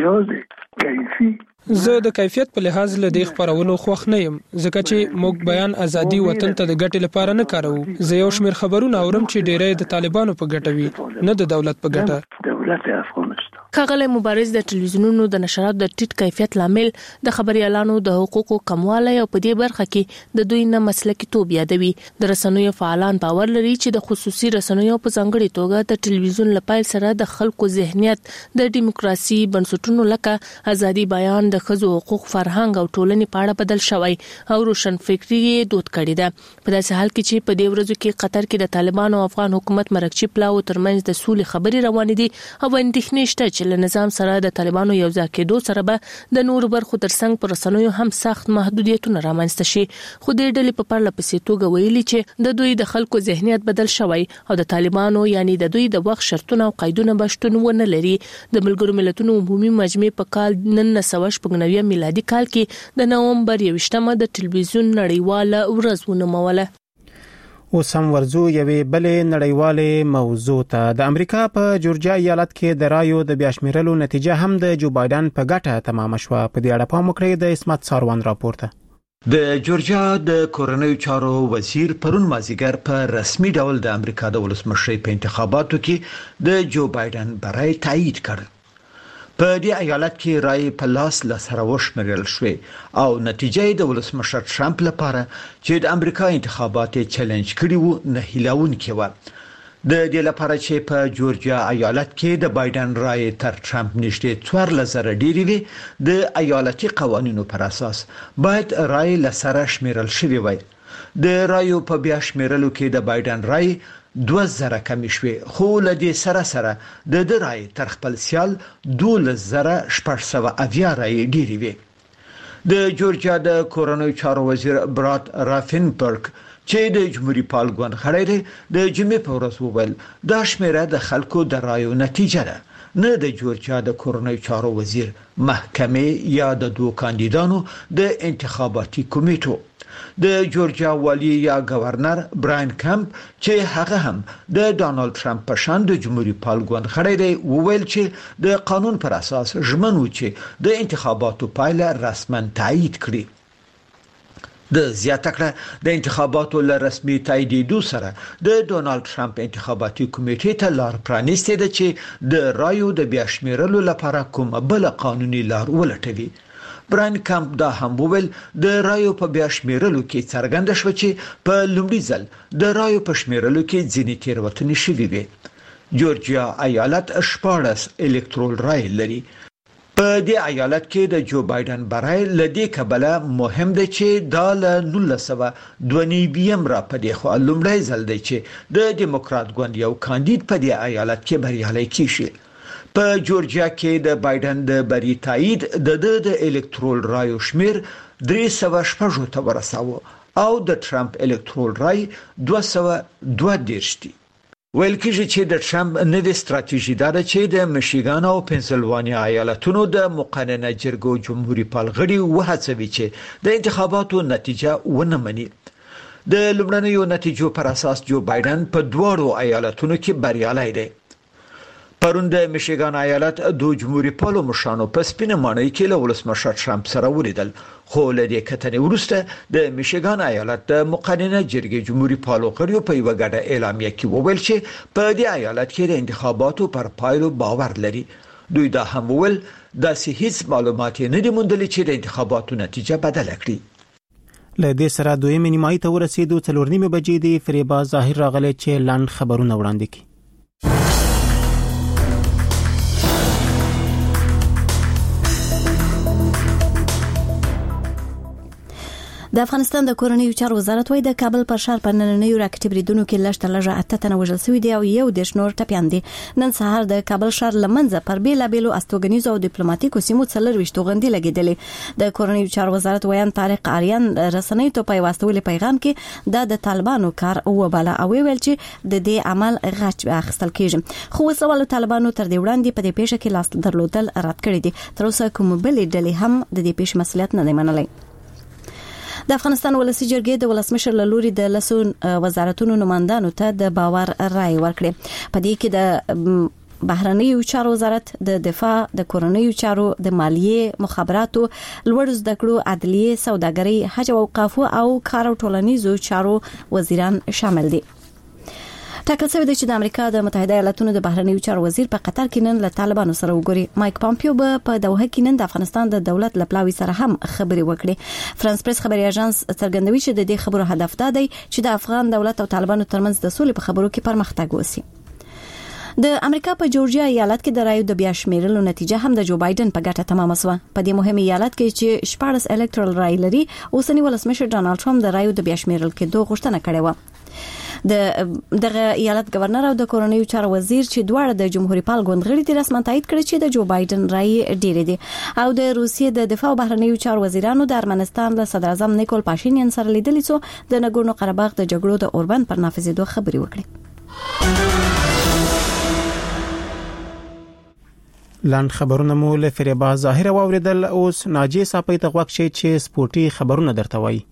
شته. زه د کیفیت په لحاظ له دې خبرونو خوښ نه یم ځکه چې موږ بیان ازادي وطن ته د ګټې لپاره نه کاروو. زه یو شمیر خبرونه اورم چې ډېری د طالبانو په ګټه وي نه د دولت په ګټه. ښاغلی مبارز د ټلویزیونونو د نشراتو د ټیټ کیفیت لامل د خبريالانو د حقوقو کموالی او په دې برخه کې د دوی نه مسلکي توب یادوي. د رسنیو فعالان باور لري چې د خصوصي رسنیو په ځانګړي توګه د ټلویزیون لپاره سره د خلکو ذهنیت د دیموکراسي بنسټونو لکه ازادي بیان، د ښځو حقوق، فرهنګ او ټولنې په اړه بدل شوی او روشن فکري دود کړی ده. په داسې حال کې چې په دې ورځو کې قطر کې د طالبانو او افغان حکومت مرکچی پلاو ترمنځ د سولې خبري روانې دي او اندېښنې شته چې له نظام سره د طالبانو یو ځای کېدو سره به د نور برخو ترڅنګ پر رسنیو هم سخت محدودیتونه رامنځته شي. خو د ډلې په پرله پسې توګه ویلي چې د دوی د خلکو ذهنیت بدل شوی او د طالبانو یعنی د دوی د وخت شرطونه او قیدونه بشتون ونه لري. د ملګرو ملتونو عمومي مجمع په کال 1999 میلادي کال کې د نومبر 21 د ټلویزیون نړیواله ورځ ونوموله. اوس هم ورزو یوې بلې نړیوالې موضوع ته. د امریکا په جورجیا ایالت کې د رایو د بیا شمیرلو نتیجه هم د جو بایدن په ګټه تمام شوه. په دې اړه پام وکړئ د اسمت ساروان راپورته. د جورجیا د کورنیو چارو وزیر پرون مازیګر په رسمي ډول د امریکا د ولسمشر په انتخاباتو کې د جو بایدن برای تایید کړ. په دې ایالت کې رای په لاس لسره وشمېرل شوې او نتیجه د ولسمشر ټرمپ لپاره چې د امریکا انتخابات چیلنج کړي وو نه هیلاونکې و. د دې لپاره چې په جورجیا ایالت کې د بایدن رای تر ټرمپ نږدې 4000 ډیری وي د ایالتي قوانینو پر اساس باید رای لسره شمیرل شوی وي. د رایو په بیا شمیرلو کې د بایدن رای 2000 کمی شوي خو لدې سره سره د رای تر خپل سیال 12600 رای ډیری وي. د جورجیا د کورنیو چارو وزیر برات رافنبرګ چې د جمهوریت پال ګوند خړې د جمعې په ورځ وویل دا شمیره د خلکو د رایو نتیجه ده نه د جورجیا د کورنیو چارو وزیر محکمې یا د دوه کاندیدانو د انتخاباتي کمیټو. د جورجیا والی یا گورنر براین کمپ چې هغه هم د ډانلډ ټرمپ په شان د جمهوریت پال ګوند خړې دی وویل چې د قانون پر اساس ژمنو چې د انتخاباتو پایله رسما تایید کړي. د زیاته کړه د انتخاباتو له رسمي تاییدو سره د ډونالد ټرمپ انتخاباتي کمیټې ته لار پرانیستې ده چې د رایو د بیا شمیرلو لپاره کوم بل قانوني لار ولټوي. براین کمپ دا هم وویل د رایو په بیا شمیرلو کې څرګنده شو چې په لومړي ځل د رایو په شمیرلو کې ځینې تېروتنې شوې وي. جورجیا ایالت 14 الکترول رای لري. په دې ایالت کې د جو بایدن برای لدی کبله مهم دی چې دا له 1992 را پدې خو لومړی ځل دی چې د دیموکرات ګوند یو کاندید په دې ایالت کې بریالی کیږي. په جورجیا کې د بایدن د بری تایید د الکترول رایو شمیر 360 ته ورساوه او د ټرمپ الکترول رای 202 دي. ویل کېږي چې د ټرمپ نوې ستراتیژي دا ده چې د میشیګان او پنسلوانیا ایالتونو د مقننه جرګو جمهوریت پال غړي وهڅوي چې د انتخاباتو نتیجه ونه مني. د لومړنیو نتیجو پر اساس جو بایدن په دواړو ایالتونو کې بریالی دی. پرون د میشیګان ایالت د جمهوریت پالو مشرانو په سپینه ماڼۍ کې له ولسمشر ټرمپ سره ولیدل، خو له دې کتنې وروسته د میشیګان ایالت د مقننه جرګې جمهوریت پالو غړو په یو غډه اعلامیه کې وویل چې په دې ایالت کې د انتخاباتو پر پایلو باور لري. دوی دا هم وویل داسې هیڅ معلومات نه دي موندلي چې د انتخاباتو نتیجه بدله کړي. له دې سره دویمه نیمایي ته ورسېدو 4:30 بجې د فریبا ظاهر راغلی چې لاند خبرونه وړاندې کړي. د افغانستان د کورنیو چارو وزارت وايي د کابل پر ښار په نننیو راکټ بریدونو کې لږ 8 تنه وژل شوي دي او یو د شنور ټپيان دي. نن سهار د کابل ښار لمنځه پر بیلابېلو استوګنیزو او ډیپلوماټیکو سیمو 4 توغندي لګیدلې. د کورنیو چارو وزارت ویان طارق آریان رسنۍ ته په واستولې پیغام کې د طالبانو کار وباله او ویل چې د دې عمل غچ اخیستل کیږي، خو وسوالو طالبانو تر دې وړاندې په دې پیښه کې لاس درلودل رد کړی دي. تر اوسه کوم بل ډلې هم د دې پیښې مسؤلیت نه منلای. د افغانستان ولسی جرګې د ولسمشر لوري د لسون وزارتونو نمائندانو ته د باور رائے ورکړي. په دې کې د بهرنیو چارو وزارت، د دفاع، د کورنیو چارو، د مالیې، مخابراتو، لوړ زده کړو، عدلیه، سوداګري، حج او اوقاف او کار او ټولنیزو چارو وزیران شامل دي. ټاکل شوی دی چې د امریکا د متحده ایالاتونو د بهرنیو چارو وزیر په قطر کې نن له طالبانو سره وګوري. مایک پامپیو په دوحه کې نن د افغانستان د دولت لپلاوي سره هم خبري وکړي. فرانس پریس خبري اژانس څرګندوي چې د دې خبرو هدف دا دی چې د افغان دولت او طالبانو ترمنځ د سولې په خبرو کې پرمختګ وسی. د امریکا په جورجیا ایالت کې د رایو د بیا شمیرلو نتیجه هم د جو بایدن په ګټه تمام شوه. په دې مهم ایالت کې چې 14 الکترال رای لري، اوسنی ولسمشر ډانلډ ټرمپ د رایو د بیا شمیرل کې دوه غوښتنه کړې و. دغه ایالت گورنر او د کورنیو چارو وزیر چې دواړه د جمهوریت پال ګوند غړي دي رسماً تایید کړی چې د جو بایدن رای ډیر دي. او د روسیې د دفاع او بهرنیو چارو وزیرانو د ارمنستان له صدر اعظم نیکول پاشینیان سره لیدلې څو د نګورنو قرهباغ د جګړو د اوربند پر نافذېدو خبري وکړي. لاند خبرونه مو له فریبا ظاهر واوریدل. اوس ناجی صاحب ته غوښ شي چې سپورتي خبرونه درته وایي.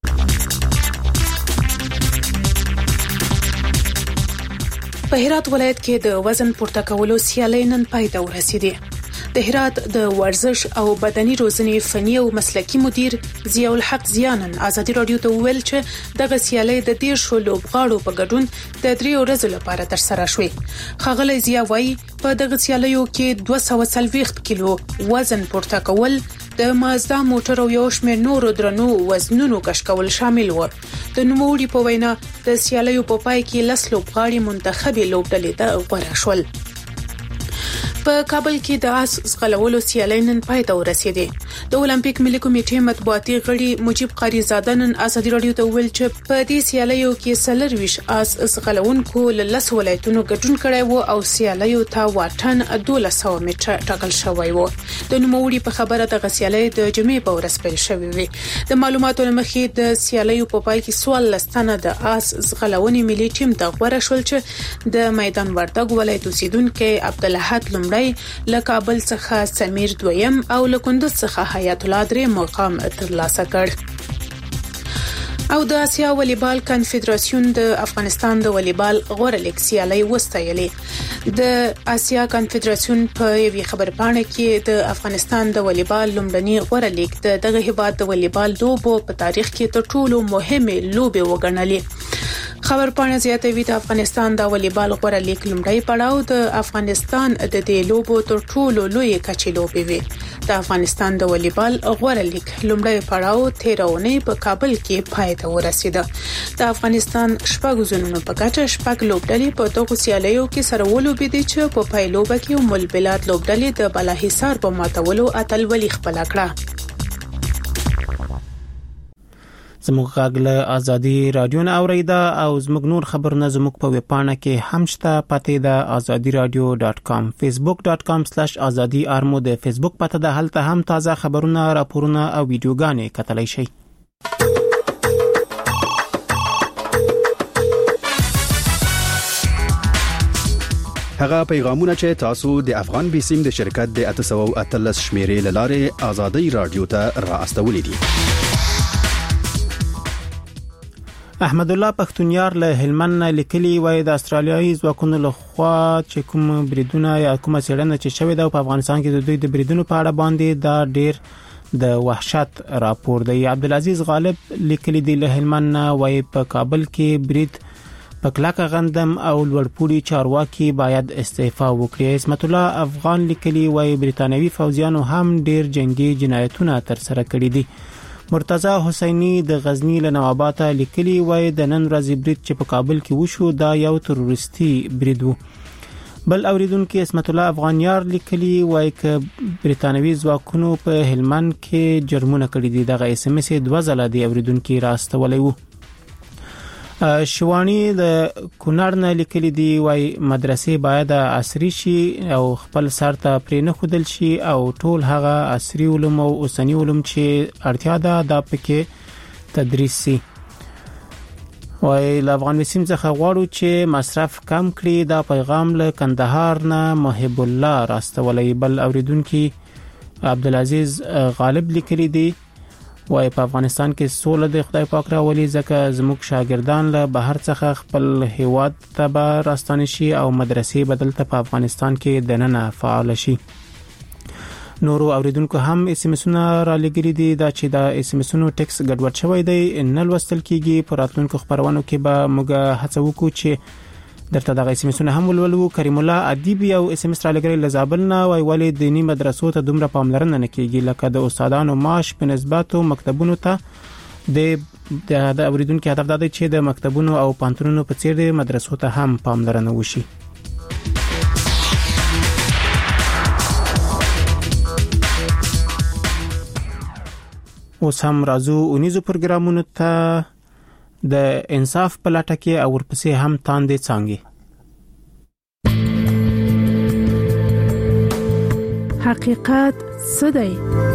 په هرات ولایت کې د وزن پورته کولو سیالۍ نن پای ته ورسېدې. د هرات د ورزش او بدني روزنې فني او مسلکي مدیر ضیاء الحق زیانن ازادي رادیو ته ویل چې دغه سیالۍ د 10 لوبغاړو په ګډون د 3 ورځې لپاره ترسره شوې. ښاغلی ضیاء وايي په دغه سیالیو کې 240 کیلو وزن پورته کول، د مازدا موټر او یو شمېر نورو درنو وزنونو کش کول شامل و. د نوموړي په وینا د سیالیو په پای کې 10 لوبغاړي منتخبي لوبډلې ته غوړه شول. په کابل کې د آس ځغلولو سیالۍ نن پای ته ورسېدې. د اولمپیک ملي کمیټې مطبوعاتي غړي مجيب قاری زاده نن ازادي رادیو ته ویل چې په دې سیالیو کې 40 آس ځغلونکو له 10 ولایتونو ګډون کړی وو او سیالیو ته واټن 1200 متره ټاکل شوی وو. د نوموړي په خبره د سیالۍ د جمعې په ورځ پیل شوې وي. د معلوماتو لمخې د سیالیو په پای کې 14 تنه د آس ځغلونې ملي ټیم ته غوړه شول چې د میدان وردګ ولایت اوسیدونکو عبدالحد لمړی، له کابل څخه سمیر دویم او له کندوز څخه حیات الله درې مقام ترلاسه کړ. او د آسیا والیبال کنفدراسیون د افغانستان د والیبال غوړه لیګ سیالۍ وستایلې. د آسیا کنفدراسیون په یوې خبرپاڼه کې د افغانستان د والیبال لومړنی غوړه لیګ دغه هیواد د والیبال لوبو په تاریخ کې تر ټولو مهمه لوبه وګڼلې. خبرپاڼه زیاتوي د افغانستان د والیبال غوړه لیګ لومړی پړاو د افغانستان د دې لوبو تر ټولو لوی کچې لوبې وي. د افغانستان د والیبال غوړه لیګ لومړی پړاو 13 اونۍ په کابل کې پای ته ورسېده. د افغانستان شپږ زونونو په ګټه شپږ لوبډلې په دغه سیالیو کې سره ولوبېدې چې په پایلوبه کې ام البلاد لوبډلې د بالاحصار په ماتولو اتلولي خپل کړه. زموږ غږ له ازادي رادیو نه اوریدا او زموږ نور خبرونه زموږ په ویب پاڼه کې هم شته. پته د azadiradio.com facebook.com/azadi armo د فیسبوک پته ده. هلته هم تازه خبرونه، راپورونه او ویډیوګانې کتلای شئ. هغه پیغامونه چې تاسو د افغان بیسیم د شرکت د 813 شمیرې لاره ازادي رادیو ته را استولې دي. احمد الله پښتونیار له هلمند لیکلي وای د استرالیایي ځواکونو له خوا چې کوم بریدونه یا کومه څېړنه چې شوې ده په افغانستان کې د دوی د بریدونو په اړه باندې دا ډېر د وحشت راپور دی. عبدالعزیز غالب لیکلي دی له هلمند وای په کابل کې برید په کلاکه غندم او لوړپوړي چارواکي باید استعفا وکړي. اسمت الله افغان لیکلي وای بریتانوي فوجیانو هم ډېر جنگي جنایتونه ترسره کړي دي. مرتضی حسینی د غزنی له نواباته لیکلي وای د نن ورځې برید چې په کابل کې وشو دا یو تروریستي برید و. بل اوریدونکو اسمت الله افغانیار لیکلي وای ک بریتانوي ځواکونو په هلمند کې جرمونه کړي دي. دغه اس ام اس 2 ځله دی اوریدونکو راستولې وو. شوانی د کونړ نه لیکلي دی وای مدرسې باید عصري شي او خپل سر ته پرې نه خودل شي او ټول هغه عصري علوم او اوسنی علوم چې اړتیا ده دا پکې تدریس شي. وای له افغان وسیم څخه غواړو چې مصرف کم کړي. دا پیغام له کندهار نه محب الله راستولې. بل اوریدونکو عبدالعزیز غالب لیکلي دی وای په افغانستان کې سوله د خدای پاک راولي ځکه زموږ شاګردان له بهر څخه خپل هیواد ته راستانه شي او مدرسې بدل ته په افغانستان کې دننه فعال شي. نورو اوریدونکو هم اس ام اسونه را لګري دي دا چې دا اس ام اسونو ټیکس ګډوډ شوی دی نه لوستل کیږي. په راتلونکو خبرونو کې به موږ هڅه وکړو چې درته دغه اس ام اسونه هم ولولو. کریم الله ادیب یو اس ام اس را لګري لزابل نه وای ولې دینی مدرسو ته دومره پاملرنه نه کیږي لکه د استادانو معاش په نسبت او مکتبونو ته. د اوریدونکو هدف دا دی چې د مکتبونو او پانتونونو په څیر مدرسو ته هم پاملرنه وشي. اوس هم راځو اونیزو پروګرامونو ته د انصاف په لټه کې او ورپسې هم تاندې څانګې. حقیقت څه دی؟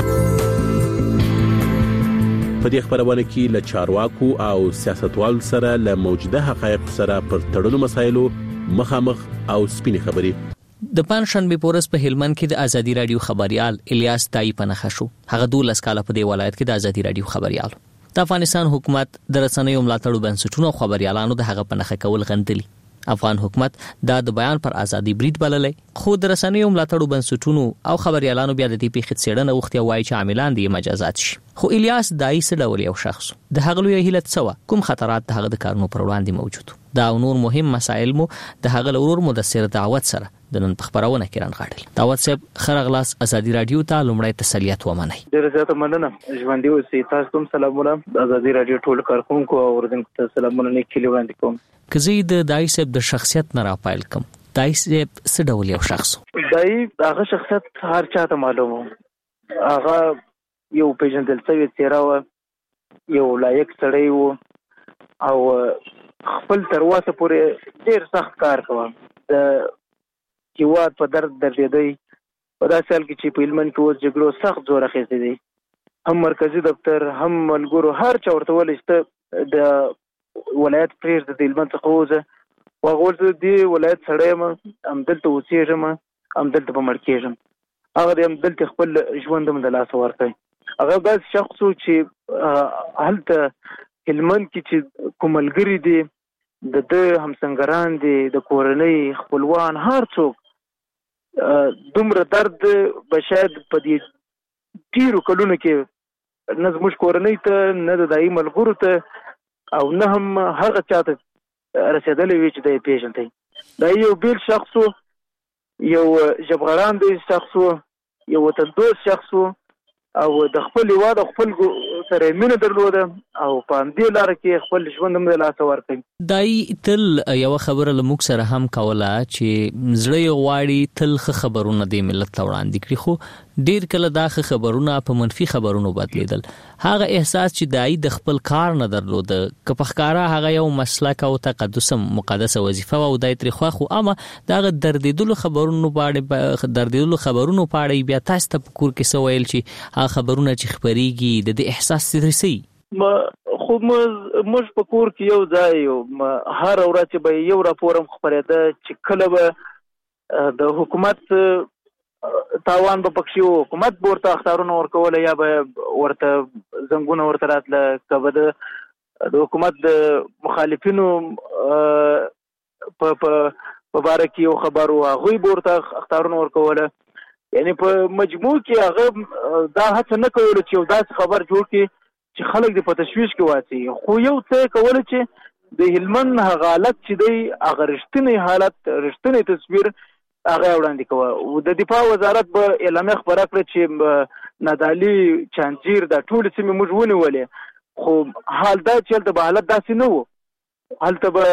په دې خبرونه کې له چارواکو او سیاستوالو سره له موجوده حقایق سره پر تړلو مسایلو مخامخ او سپینې خبرې. د پنځشنبه پورس په هلمند کې د ازادي رادیو خبريال الیاس تای پنخه شو. هغه 12 کاله په دې ولایت کې د ازادي رادیو خبريال د افغانستان حکومت د رسنیو ملاتړو بنسټونو خبريالانو د هغه پنخه کول غندلي. افغان حکومت دا د بیان پر ازادي برید بللې خو د رسنیو ملاتړو بنسټونو او خبريالانو بیا د دې پیښې څېړنه وختي وایي چې عاملان دي مجازات شي. خو الیاس دای څه ډول یو شخص د هغه لوی هیلت سوا کوم خطرات د هغه د کارونو پر وړاندې موجود دا نور مهم مسائل مو د هغه لورور مدثر دعوت سره د نن په خبرونه کې رانغاړل. دعوت صاحب خرغلاس ازادي رادیو ته لومړی تسلیت ومنئ. ډیره زیاته مننه. ژوندۍ اوسئ. تاسو ته سلامونه. ازادي رادیو ټول کارکونکو او اوریدونکو ته سلامونه لیکلي وړاندې کوم. کزي د دای صاحب د شخصیت نه راپایل کوم. دای صاحب څه ډول یو شخص؟ دای هغه شخصیت هر چاته معلومه. هغه یو پیژندل شوی څیره و، یو لایق سړی و او خپل تر اوسه پورې ډیر سخت کار کوي. د هیواد په درد درېدی په داسې حال کې چې په هلمند کې اوس جګړو سخت زور اخیستی دی. هم مرکزي دفتر هم ملګرو هر چا ورته ویل چې د ولایت پرېږده د هلمند څخه ووځه. هغه ویل زه دې ولایت سړی یم، همدلته اوسېږم، همدلته به مړ کېږم. هغه د همدلته خپل ژوند هم د لاسه ورکړی. هغه داسې شخص و چې هلته هلمند کې چې کوم ملګري دي د همسنګران دي د کورنۍ خپلوان هر څوک دومره درد به شاید په دې ډیرو کلونو کې نه زموږ کورنۍ ته نه د دایي ملګرو ته او نه هم هغه چاته رسېدلی وي چې د یې پېژني. دا یو بیل شخص و، یو ژبغړان دی شخص و، یو وطن دوست شخص و او د خپل هیواد او خپل سره مینه درلوده او په همدې لاره کې خپل ژوند هم د لاسه ورکړي. دای تل یو خبره لموږ سره هم کوله چې زړه یې غواړي تل خبرونه د ملت وړاندې کړي خو ډیر کله دا خبرونه په منفي خبرونو بدلیدل. هغه احساس چې دای د خپل کار نه درلوده که په ښکارا هغه یو مسلک او تقدس مقدسه وظیفه او دای تر خو اما دا دردیدلو خبرونو پاړې بیا تاسو ته پکور کې سویل چې خبرونه چې خبريږي د دې احساس سترسي خو موږ په کور کې یو ځای یو هر ورځ به یو راپورم خبرېده چې کله به د حکومت تاوان به پکښې حکومت ورته اختارونه ورکول یا به ورته زنګونه ورته راتله که به د د حکومت د مخالفینو په باره کې یو خبرو هغوی ورته اختارونه ورکوله. یعنی په مجموع کې هغه دا هڅه نه کوله چې یو داسې خبر جوړ کړي چې خلک دې په تشویش کې واچي، خو یو څه کوله چې د هلمند هغه حالت چې دی هغه رښتینی حالت، رښتینی تصویر هغه وړاندې کوه. د دفاع وزارت به اعلامیه خپره کړه چې نادعلي، چانجیر دا ټولې سیمې موږ ونیولې، خو حال دا چې هلته به حالت داسې نه و، هلته به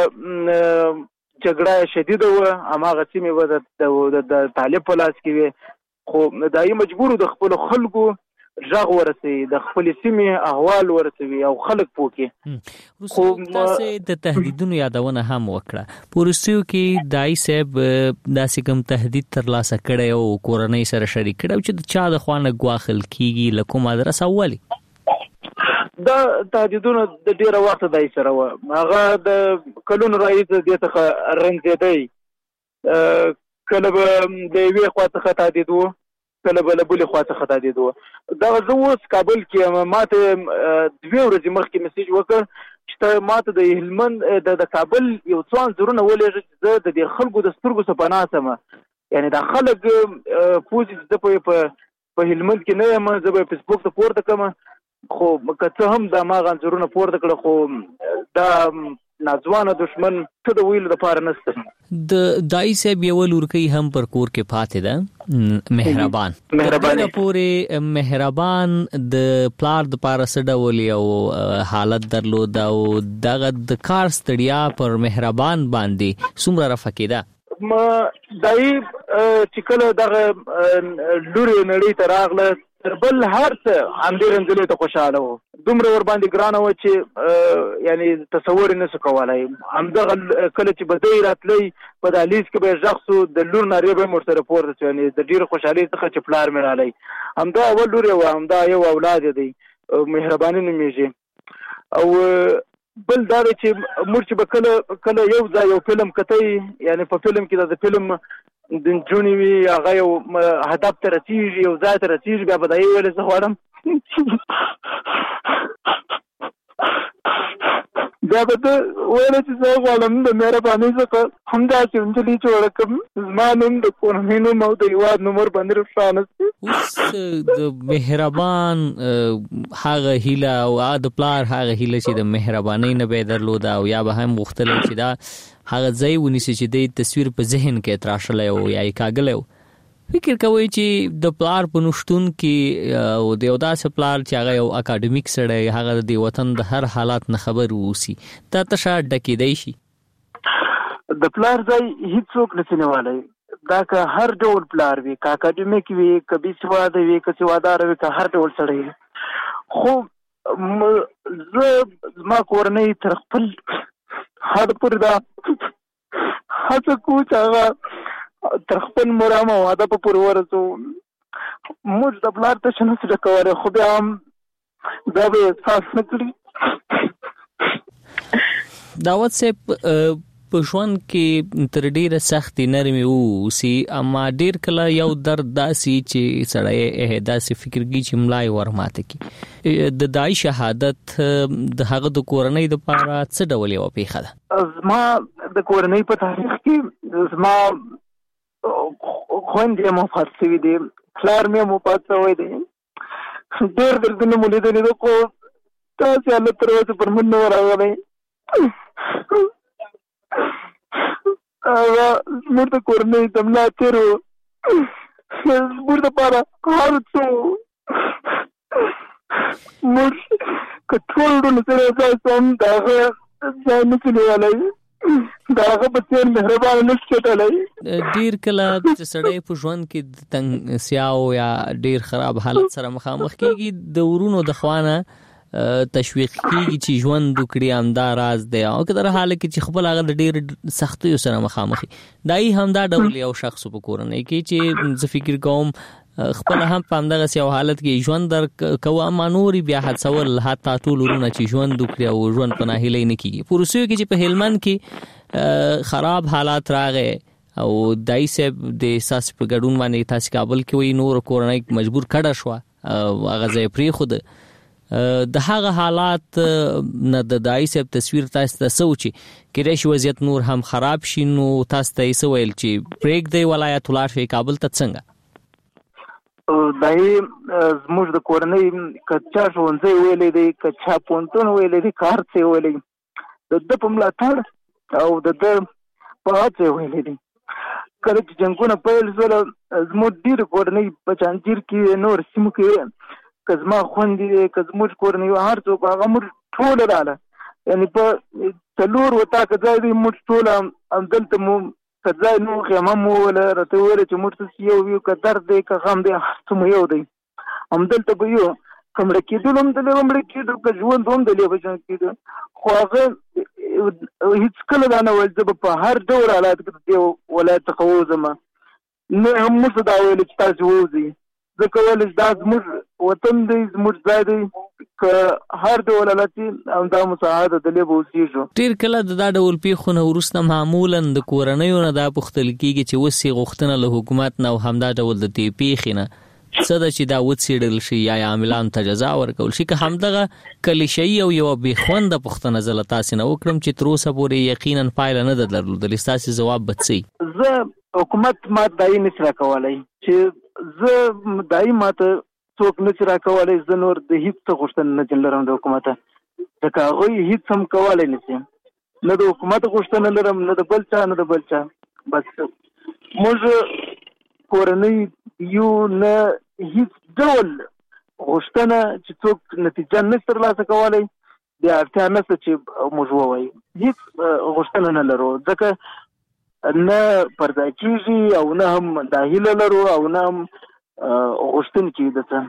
جګړه شدیده وه، هماغه سیمې به د طالب په لاس کې وي. خو دایي مجبور د خپلو خلکو ژغ ورسوي، د خپلې سیمې احوال ورسوي او خلک پوکي. خو تاسو د تهدیدونو یادونه هم وکړه. پولیسو کې دای صاحب داسې کوم تهدید ترلاسه کړی او کورنۍ سره شریک کړو چې د چا د خوانه غواخل کیږي لکه مدرسه اولی دا تهدیدونه د ډیره وخت دای سره و. هغه د کلونو رئیس دې څخه رنځېدی، کله به د یوې خوا څخه تهدید و، کله به له بلې خوا څخه تهدید و. دا زه اوس کابل کې ماته 2 ورځې مخکې میسیج وکړ چې ماته د هلمند د کابل یو څو انځورونه ولېږه چې زه د دې خلکو د سترګو څخه پناه شم. یعنی دا خلک پوځي زه په هلمند کې نه یم، زه به فیسبوک ته پورته کړم، خو که څه هم دا ما انځورونه پورته کړه، خو دا ناځوانه دشمن څه د ویلو دپاره نشته. د دای صاحب یو لورکۍ هم پر کور کې پاتې ده، مهربان پورې مهربان د پلار د پاره څه ډول یو حالت درلود او دغه د کار ستړیا پر مهربان باندې څومره رفع کېده؟ دای چې کله دغه لوري نړۍ ته راغله تر بل هر څه همدې رنځلې ته خوشاله و، دومره ور باندې ګرانه و چې یعنی تصور نه شو کولای. همدغه کله چې بدای راتلی په دهلیز کې به ژغ سو، د لور نارې به مور سره پورته شو، یعنی د ډیره خوشحالۍ څخه چې پلار مې رالی. همدا اول لور و، همدا یو اولاد دی، مهرباني نومیږي. او بل دا چې موږ چې به کله یو ځای یو فلم کتی، یعنی په فلم کې د فلم د نجونې وي، هغه یو هدف ته رسېږي، یو ځای ته رسېږي، بیا به دا یې ویلې زه غواړم بیا به ته ویله چې زه غواړم د مهربانۍ څخه همداسې نجلۍ جوړه کړم، زما نوم د کورنۍ نوم او د هېواد نوم ورباندې روښانه شي. اوس د مهربان هغه هیله او د پلار هغه هیله چې د مهربانۍ نه به درلوده او یا به هم غوښتلی چې دا هغه ځای ونیسي چې د تصویر په ذهن کې تراشلی او یا یې کاږلی و. فکر کوئ چې د پلار په نشتون کې او د یو داسې پلار چې هغه یو اکاډمیک سړی، هغه د وطن د هر حالات نه خبر اوسي، دا تشه ډکېدی شي؟ د پلار ځای هیڅوک نشي نیولی. دا که هر ډول پلار وي، که اکاډمیک وي، که بې سواده وي، که سوادار وي، که هر ډول سړی وي. خو زه زما کورنۍ تر خپل حد پورې دا هڅه کوو چې هغه تر خپل مرام او هدف پورې ورسو. موږ د پلار تشه نشو ډکولی، خو بیا هم دا به احساس نه کړي. داود صاحب په ژوند کې تر ډیره سختې نرمې اوسي، اما ډیر کله یو درد داسي چې سړی داسې فکر کوي چې ملا یې ورماته کړي. د دای شهادت د هغه د کورنۍ دپاره څه ډول یوه پیښه ده؟ زما د کورنۍ په تاریخ کې زما خویندې هم وفات شوي دي، پلار مې هم وفات شوی دی، ډېر دردونه مو لیدلي دي، خو داسې حالت تر اوسه پر موږ نه ورغلی. هغه زموږ د کورنۍ د ملا تېر و، زموږ دپاره هر څه و. موږ که ټول ډول سره ځای شو هم د هغه ځای نه شو نیولی، د هغه په څېر مهربانه نه شو کېدلی. ډېر کله چې سړی په ژوند کې د تنګسیاو یا ډېر خراب حالت سره مخامخ کېږي، د ورونو د خوا نه تشویق کېږي چې ژوند وکړي، همدا راز دی. او که در حال کې چې خپل هغه د ډېر سختیو سره مخامخي، دای همدا ډول یو شخص په کورنۍ کې چې زه فکر کوم خپل هم په همدغسې یو حالت کې ژوند در کوه، اما نورې بیا حدسول حتی ټول ورونه چې ژوند وکړي او ژوند په ناهیلۍ نه کېږي. په روسیو کې چې په هلمند کې خراب حالات راغی او دای صاحب د ستاسې په ګډون باندې تاسې کابل کې وایي نور کورنۍ مجبور کډه شوه او هغه ځای پرېښوده، د هغه حالات نه د دایسب تصویر تاسو ته سوچي کېدای شي وضعیت نور هم خراب شي نو تاسو ته یې ویل چې بریک دی ولایت ولار شي کابل ته څنګه دای زموږ د کورنۍ کچا ژوندۍ ویلې دي کچا پونتون ویلې دي کار څه ویلې د په ملاتړ او د په هڅه ویلې دي کله چې جنگونه پیل شول زموږ ډیر کورنۍ په چانجیر کې نور سیمو کې کزما خوندې کزموږ کورنۍ هر څوک هغه موږ ټول رااله یعنی په تلور وتا کځای دي موږ ټول هم دلته مو کځای نو خیمه مو ولا راته ویل چې موږ یو کدر دی که غم دی څه یو دی هم دلته به یو کومړه کېدل هم د لومړی کېدل که ژوند هم د لیبجن کېدل خو هغه هیڅ کله دا نه ویل زه په هر ډول حالات کې د ولایت څخه ووځم نه هم موږ دا ویل چې تاسو ووځئ ځکه ولې دا زموږ وطن دی زموږ ځای دی که هر ډول حالت هم دا مساعده د لیبه اوسېږو ډېر کله د دا ډول پیښو وروسته معمولا د کورنیو نه دا پوښتل کېږي چې اوس یې غوښتنه له حکومت نه او همدا ډول د دې پیښې نه څه ده چې دا وڅېړل شي یا عاملانو ته جزا ورکول شي که همدغه کلیشه‌ایي او یوه بېخونده پوښتنه زه له تاسې نه وکړم چې تر اوسه پورې یقینا پایله نه ده درلودلې ستاسې ځواب به څه زه حکومت ما دایي نشي راکولی چې زه دایي ماته څوک نشي راکولی زه نور د هیڅ څه غوښتنه نه لرم د حکومته ځکه هغوی هیڅ هم کولی نشي نه د حکومت غوښتنه لرم نه د بل چا نه د بل چا بس موږ کورنۍ یو نه هیڅ ډول غوښتنه چې څوک نتیجه نشي ترلاسه کولی بیا اړتیا نشته چې موږ ووایو هیڅ غوښتنه نه لرو ځکه نه پرځای کېږي او نه هم دا هیله لرو او نه هم غوښتونکي د څه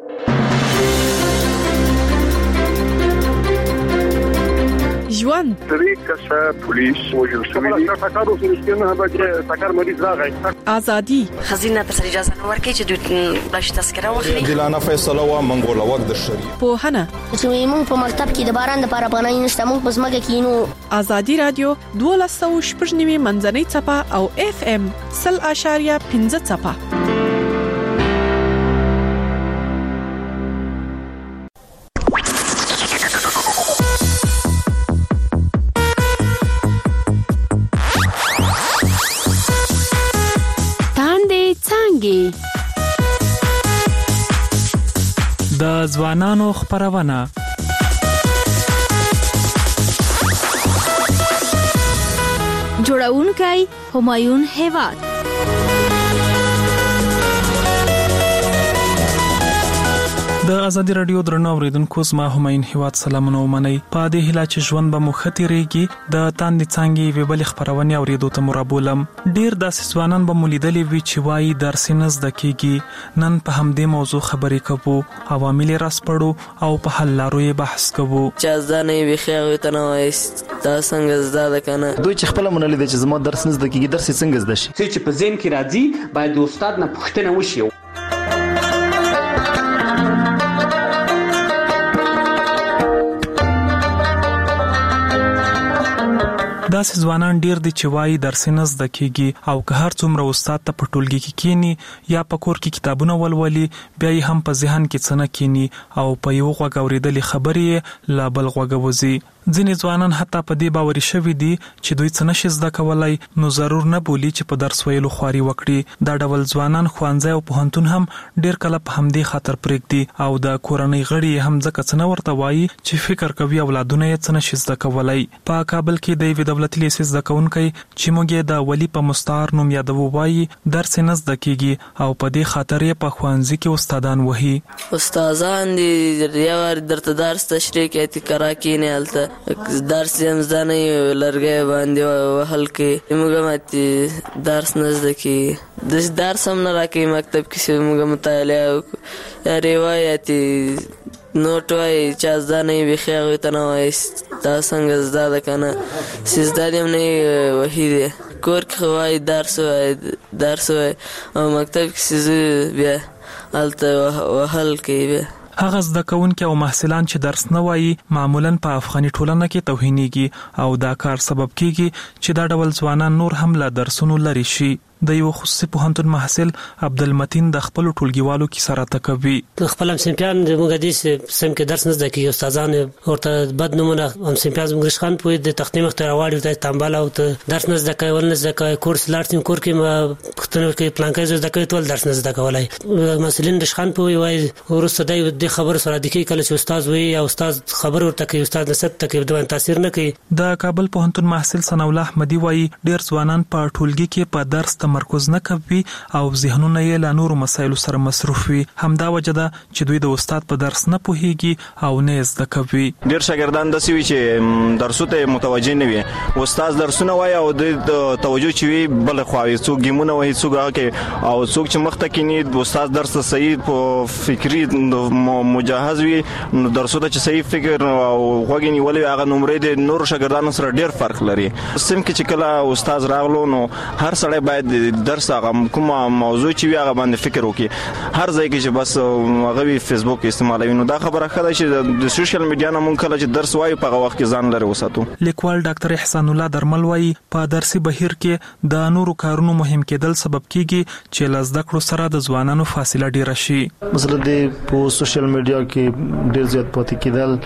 ژوند درې کسه پولیس وژل شوي دي ټاکر اوسېږي نه به چې ټاکر مریض راغی ازادي خزینه ته اجازه نه ورکړي چې دوی بلش تذکره واخلي دلانه فیصله وا منګول وخت د شری په هنه چې موږ په مکتب کې د باران لپاره پناه نشته موږ په ځمکه کې نو ازادي رادیو 12.9 منځنۍ چپه او FM 0.5 چپه د ځوانانو خبرونه جوړونکي همایون هیواد د ازادي رادیو درنو اوریدونکو زما همایون هیواد سلامونه ومنئ په دې هیله چې ژوند به مو ختیریږي د تاندې څانګې ویبل خبرونه اوریدو ته مرابولم ډیر داسې ځوانان به ملیدلې وی چې وایي درس نه زده کیږي نن په همدې موضوع خبرې کوو عوامل راسپړو او په حل لارو یې بحث کوو چې ځانې ویخه وي تنه وایست دا څنګه زده کنه دوی چې خپل مونږ لیدل چې زموږ درس نه زده کیږي درس څنګه زده شي چې په ذهن کې راځي باید د استاد نه پوښتنه وشي داسې ځوانان ډیر دي چې وایي درس نه زده کیږي او که هر څومره استاد ته په ټولګي کې کینی یا په کور کې کتابونه ولولي بیا یې هم په ذهن کې څه نه کینی او په یو غوږ اورېدلې خبرې لا بل غوږ وځي ځینې ځوانان حتی په دې باوري شوي دي چې دوی څه نشي زده کولای نو ضرور نه بولی چې په درس ویلو خواري وکړي دا ډول ځوانان ښوونځي او پوهنتون هم ډیر کله په همدې خاطر پرېږدي او د کورنۍ غړي هم ځکه څه نه ورته وایي چې فکر کوي اولادونه یې څه نشي زده کولای په کابل کې د یوې دولتي لیسې زده کوونکی چې موږ یې د ولی په مستعار نوم یادوو وایي درس نه زده کیږي او په دې خاطر یې په ښوونځي کې استادان وهي استادان دي یو درته درس تشریح کوي تکرار کینې الته درس هم ځنه لرګي باندې وهل کې موږ ماته درس نه زده کی د درس هم نه راکې مکتب کې موږ مطالعه روایتي نوټ وای چې ځنه بخیا وي تنه وای دا څنګه زده کنه سیزداري هم نه وحیده کور کې وای درس وای او مکتب کې بیا الته وهل کې هغه زده کوونکي او محصلان چې درس نه وایي معمولاً په افغاني ټولنه کې توهینيږي او دا کار سبب کیږي چې دا ډول ځوانان نور هم له درسونو لري شي د یو خصوصي پوهنتون محصل عبدالمتین د خپل ټولګیوالو کې سره تکوي. خپل سمپیان د موږ د سم کې درس نه زده کوي، استادان ورته بد نمونه هم سمپیان زموږ خان په د تختې مخ ته راوړي ته تنبال او درس نه زده کوي، ولنه زده کوي، کورس لارتین کور کې ما پختنو کې پلانکای زده کوي، ټول درس نه زده کولای. مسلین د شخان په وای ورسته د خبر سره د کې کله چې استاد وي او استاد خبر ورته کوي، استاد نسب ته کې دوه تاثیر نه کوي. د کابل پوهنتون محصل ثنا الله احمدی وای ډیر ځوانان په ټولګي کې په درس تمرکز نه کوي او ذهنونه یې له نورو مسایلو سره مصروف وي. همدا وجه ده چې دوی د استاد په درس نه پوهیږي او نه زده کوي. ډیر شاګردان د سوي چې درسو ته متوجه نه وي، استاد درسونه وای او د توجه چوي بل خواوي، څوک ګیمونه وای، څوک هغه او څوک چې مخته کینی د استاد درس صحیح په فکری مجهز وي، نو درسو ته چې صحیح فکر او غوګنی ولې هغه نمرې د نور شاګردانو سره ډیر فرق لري. سم کې چې کله استاد راغلو نو هر سړی باید درس هغه کومه موضوع چې وي هغه باندې فکر وکړي. هر ځای کې چې بس هغه فیسبوک استعمالوي، نو دا خبره ښه ده چې د سوشل میډیا نه مونږ کله چې درس وایو په هغه وخت کې ځان لري وساتو. لیکوال ډاکټر احسان الله درمل وایي په درسي بهیر کې د نورو کارونو مهم کېدل سبب کیږي چې له زده کړو سره د ځوانانو فاصله ډیره شي. مثلا د په سوشل میډیا کې ډیر زیات پاتې کېدل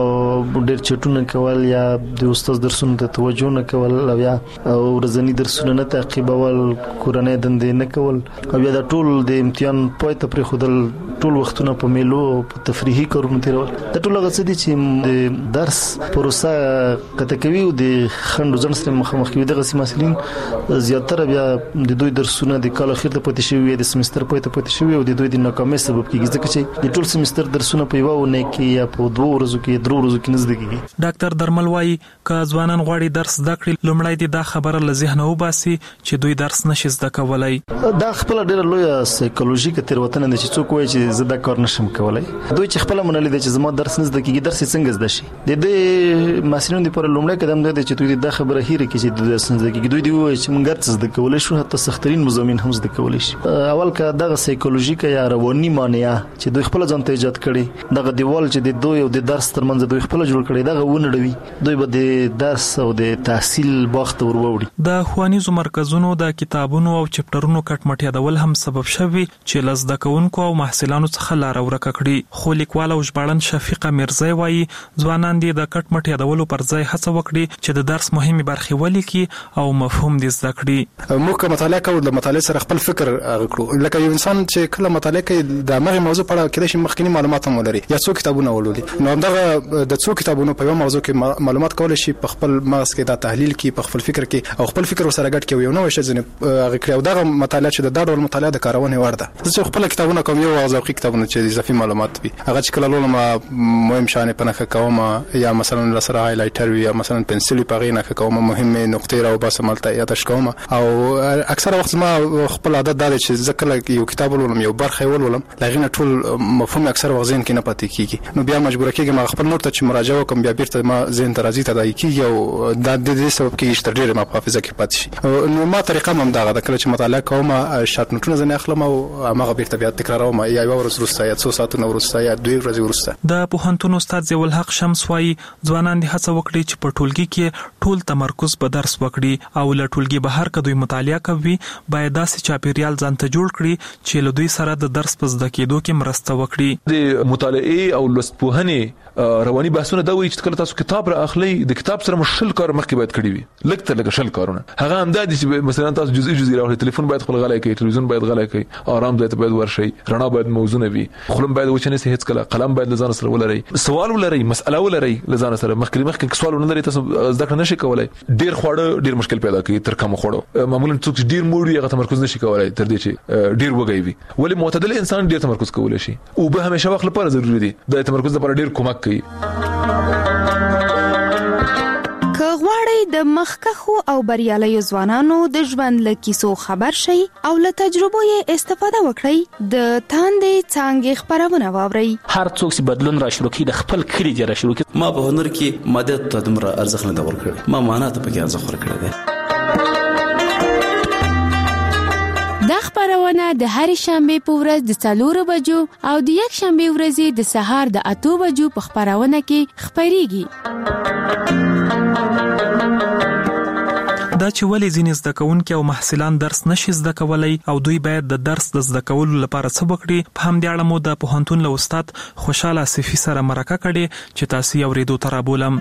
او ډیر چټونه کول یا د استاد درسونو ته توجه نه کول او یا ورځنی درسونه نه تعقیبول، کورنۍ دندې نه کول او یا د ټول د امتحان پای ته پرې خودل، ټول وختونه په میلو او په تفریحي کارونو تیرول. د ټول هغه څه دي چې د درس پروسه کته کوي او د خندو ځن سره مخامخ کوي. دغه مسلین زیاتره بیا د دوی درسونه د کال اخر ته پاتې شوی، د سمستر پای ته پاتې شوی او د دوی د ناکامۍ سبب کیږي، ځکه چې د ټول سمستر درسونه په یو ونه کې یا په 2 ورځو کې 3 ورځو کې نه زده کیږي. ډاکټر درمل وایي ک ځوانان غواړي درس زده کړي، لومړی د دا خبره له ذهنه وباسي چې دوی درس نشي زده کولای. دا خپل ډیره لوی سایکولوژیکه تیروتنه ده چې څوک وایي چې زه دا کار نشم کولای. دوی چې خپل منل دي چې زما درس نه زده کیږي، درس څنګه زده شي؟ د دې مسلونو لپاره لومړی قدم دی چې دوی دا خبره هېره کړي چې د درس نه زده کیږي. دوی دی وایي چې موږ درس زده کولای شو، حتی سخترین مضامین هم زده کولای شي. اول کا دغه سایکولوژیکه یا رواني مانیا چې دوی خپل ځان ته ایجاد کړي، دغه دیوال چې د دوی او د درس ترمنځ دوی خپل جوړ کړي، دغه ونډوي، دوی به د درس او د تحصیل وخت وروړي. د ښوونیزو مرکزونو د کتابونو او چپټرونو کټمټ یادول هم سبب شوی چې لزده کوونکو او محصلانو څخه لار ورکه کړي. خو لیکوال او ژباړن شفیقه میرزای وایي ځوانان دې د کټمټ یادولو پر ځای هڅه وکړي چې د درس مهمه برخې ولیکي او مفهوم دې زده کړي. موږ کوم مطالعه کوو، د مطالعه سره خپل فکر غوړو، لکه یو انسان چې کله مطالعه کوي د هغه موضوع په اړه کله چې مخکنی معلومات هم ولري یا څو کتابونه ولولي، نو دغه د څو کتابونو په یو موضوع کې معلومات کول شي، په خپل مغز کې دا تحلیل کې، په خپل فکر کې او خپل فکر سره ګډ کوي، یو نو شي ځنه هغه کړو. دغه مطالعه چې د ډول مطالعه د کارونه ورده، چې خپل کتابونه کوم یو ذوقي کتابونه چې اضافي معلومات وي، هغه چې کله لولم مهم شانه پنهخه کوم یا مثلا سره هایلایټر وي یا مثلا پنسل په غینه کوم مهمه نقطې راو بس ملته یادش کوم. او اکثر وخت ما خپل عادت دا چې ځکه یو کتاب ولولم، یو برخه ولولم، لغینه ټول مفهوم اکثر وخت ذهن کې نه پاتې کیږي، نو بیا مجبور کېږم خپل نوٹ ته چې مراجعه وکم، بیا بیرته ما ذهن ته راځي تدای کیږي او دا د دې سبب کېږي چې ډېر ما په حافظه کې پاتې شي. نو ما طریقه هم دا ده، کله چې مطالعه کوم شارټ نوټونه ځنه اخلم او هغه بیرته بیا تکراروم، یا یو ورځ وروسته یا 2 ساعتونه وروسته یا 2 ورځې وروسته. د پوهنتون استاد ضیاء الحق شمس وایي ځوانان دې هڅه وکړي چې په ټولګي کې ټول تمرکز په درس وکړي او له ټولګي بهر کدوې مطالعه کوي باید داسې چاپیریال ځان ته جوړ کړي چې له دوی سره د درس په زده کېدو کې مرسته وکړي. د مطالعه او لوستپوهنې رواني بحثونه دا وایي چې کله تاسو کتاب را اخلي، د کتاب سره مشل کار مخکې باید کړی وي، لکه تر لکه شل کارونه. هغه هم دا دي چې مثلا تاسو جزئی راوړئ، ټلیفون باید خپل غلای کړئ، ټلویزیون باید غلای کړئ، آرام ځای ته باید ورشئ، رڼا باید موزونه وي، خلم باید وچنه سي هیڅ کله، قلم باید لزان سره ولرئ، سوال ولرئ، مسأله ولرئ لزان سره. مخکې سوال نه لري تاسو زده کړه نشئ کولای. ډیر خوړه ډیر مشکل پیدا کوي، تر کوم خوړو معمولا څوک ډیر موړي هغه تمرکز نشي کولای تر دې چې ډیر وګي وي. ولی معتدل انسان ډیر تمرکز کولای شي او به همیشه وخت لپاره ضروری دي، د تمرکز لپاره ډیر کومک کوي. غواړئ د مخکښو او بریالیو ځوانانو د ژوند له کیسو خبر شئ او له تجربو یې استفاده وکړئ، د تاندې څانګې خبرونه واورئ. هر څوک چې بدلون را شروع کړي د خپل کلی دی را شروع کړي. ما په هنر کې ماده ته دومره ارزښت نه ورکړی، ما معنا ته پکې ارزښت ورکړی دی. دا خبرونه د هر شنبه په ورځ د 4 بجو او د یک شنبه ورځې د سهار د 8 بجو په خبرونه کې خبريږي. دا چې ولې ځینې زده کوونکي او محصلان درس نشي زده کولای او دوی باید د درس د زده کولو لپاره څه وکړي. په همدې اړه مو د پوهنتون له استاد خوشاله صفی سره مرکه کړې چې تاسو یې اورېدو ته رابولم.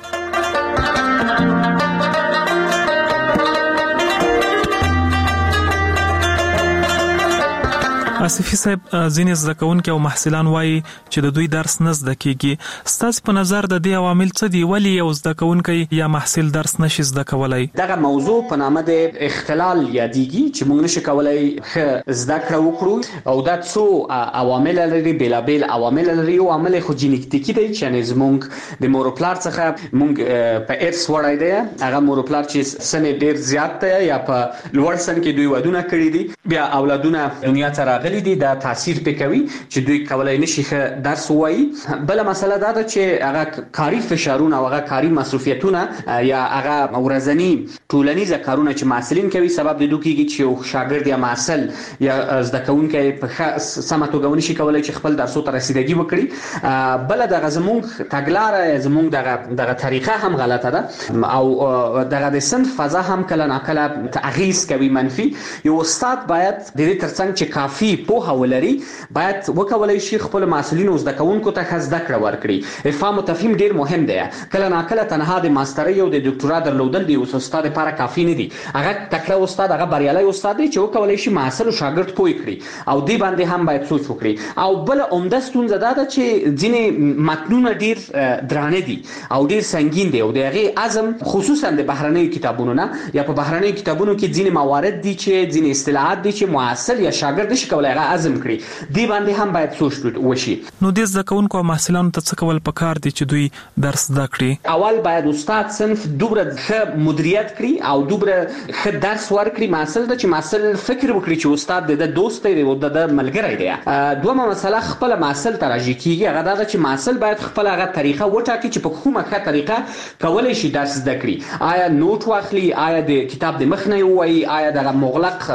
آصفي صاحب، ځینې زده کوونکي او محصلان وایي چې د دوی درس نه زده کیږي. ستاسو په نظر د دې عوامل څه دي؟ ولې یو زده کوونکی یا محصل درس نشي زده کولای؟ دغه موضوع په نامه د اختلال یادېږي چې موږ نشو کولای ښه زده کړه وکړو او دا څو عوامل لري، بیلابیل عوامل لري. یو عامل خو جینیټیکي دی چې زموږ د مور پلار څخه موږ په ارث وړای دی. هغه مور پلار چې سن ډیر زیات دی یا په لوړ سن کې دوی ودونه کړی دي، بیا اولادونه دنیا ته راغلي دي، دا تاثیر پکوي چې دوی کولای نشي ښه درس وایي. بل مسله دا ده چې هغه کاری فشارونه او هغه کاری مصرفیتونه یا هغه ورځنی ټولنیز کارونه چې محصلین کوي سبب د دوی کېږي چې یو شاګرد یا محصل یا زده کوونکی په سمه توګه نشي کولای چې خپل درسو ته رسیدګي وکړي. بل دغه زموږ تګلاره، زموږ دغه طریقه هم غلطه ده او دغه د صنف فضا هم کله ناکله تغییر کوي منفي. یو استاد باید د دې ترڅنګ چې کافي پوهه ولري باید وکولای شي خپل محصلین او زده کوونکو ته زده کړه ورکړي. افهام او تفهیم ډیر مهم دی. کله ناکله تنها د ماسترۍ او د ډاکټورا درلودل دی اوس استاد لپاره کافي نه دي. هغه تکړه استاد، هغه بریالي استاد دی چې وکولای شي محصل او شاګرد پوي کړي او دی باندې هم باید سوچ وکړي. او بل عمده ستونزه دا ده چې ځینې متنونه ډیر درانه دي او ډیر سنگین دي او دغه اعظم خصوصا د بهرنیو کتابونو نه یا په بهرنیو کتابونو کې ځینې موارد دي چې ځینې اصطلاحات دي چې محصل یا شاګرد نشي کولای هغه اعظم کړي. دی باندې هم باید سوچ وشي. نو د زده کوونکو او محصلانو ته څه کول پکار دي چې دوی درس زده کړي؟ اول باید استاد صنف دوبره ښه مدیریت کړي او دوبره ښه درس ورکړي محصل ته چې محصل فکر وکړي چې استاد د دوست دی او د ملګری دی. دومره مسله خپل محصل ته راځي کیږي هغه دا چې محصل باید خپل هغه طریقه وټاکي چې په کومه ښه طریقه کولای شي درس زده کړي. آیا نوٹ واخلي، آیا د کتاب د مخ نه وایي، آیا د مغلق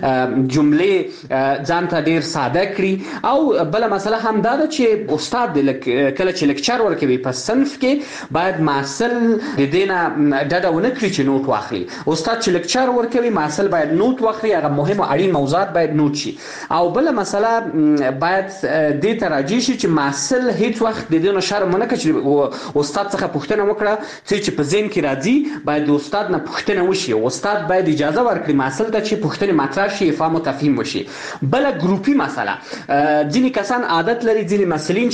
جملې ځان ته ډیر ساده کړي. او بل مسله هم دا ده چې استاد کله چې لیکچر ورکوي په صنف کې باید محصل د دې نه ډډه ونه کړي چې نوٹ واخلي. استاد چې لیکچر ورکوي محصل باید نوٹ واخلي، هغه مهم او اړین موضوعات باید نوٹ شي. او بل مسله باید دې ته راځي چې محصل هیڅ وخت د دې نه شرم نه کوي چې استاد څخه پوښتنه وکړه چې په ذهن کې راځي باید د استاد نه پوښتنه وشي. استاد باید اجازه ورکړي محصل ته چې پوښتنه مطرح شي، فهم او تفهیم وشي. بل ګروپي مسله، ځینې کسان عادت لري، ځینې مسلین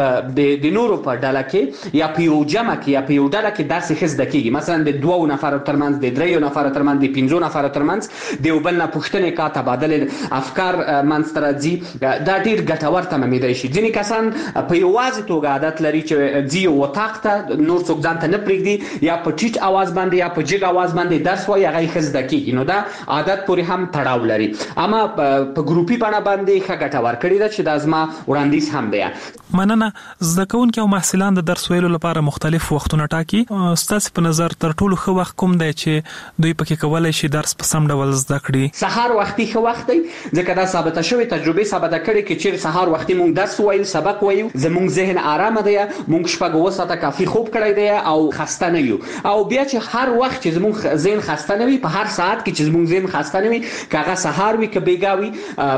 چې د نورو په ډله کې یا په یو جمع کې یا په یو ډله کې درس ښه زده کیږي، مثلا د 2 نفرو ترمنځ، د 3 نفرو ترمنځ، د 5 نفرو ترمنځ د یو بل نه پوښتنې کا تبادله افکار منځ ته راځي. دا ډیر ګټور تمامیدای شي. ځینې کسان په یوازې توګه عادت لري چې ځي یو وطاق ته نور څوک ځان ته نه پرېږدي یا په ټیټ आवाज باندې یا په جګ आवाज باندې درس وایي، هغه ښه زده کیږي. نو دا عادت پورې هم تړاو لري. اما په ګروپي بڼه باندې ښه ګټه ورکړې ده چې دا زما وړاندیز هم دی. مننه. زده کوونکي او محصلان د درس ویلو لپاره مختلف وختونه ټاکي. ستاسو په نظر تر ټولو ښه وخت کوم دی چې دوی پکې کولای شي درس په سم ډول زده کړي؟ سحر وختي ښه وخت دی ځکه دا ثابته شوی، تجربه ثابته کړي چې چیرې سحر وختي مونږ درس وایو، سبق وایو، زموږ ذهن آرام دی، مونږ شپږ اوه ساعته کافي خوب کړی دی او خسته نه یو. او بیا چې هر وخت چې زموږ ذهن خسته نه وي، په هر ساعت کې چې زموږ ذهن خسته نه وي، کاغه سحر وي که بیګاوي،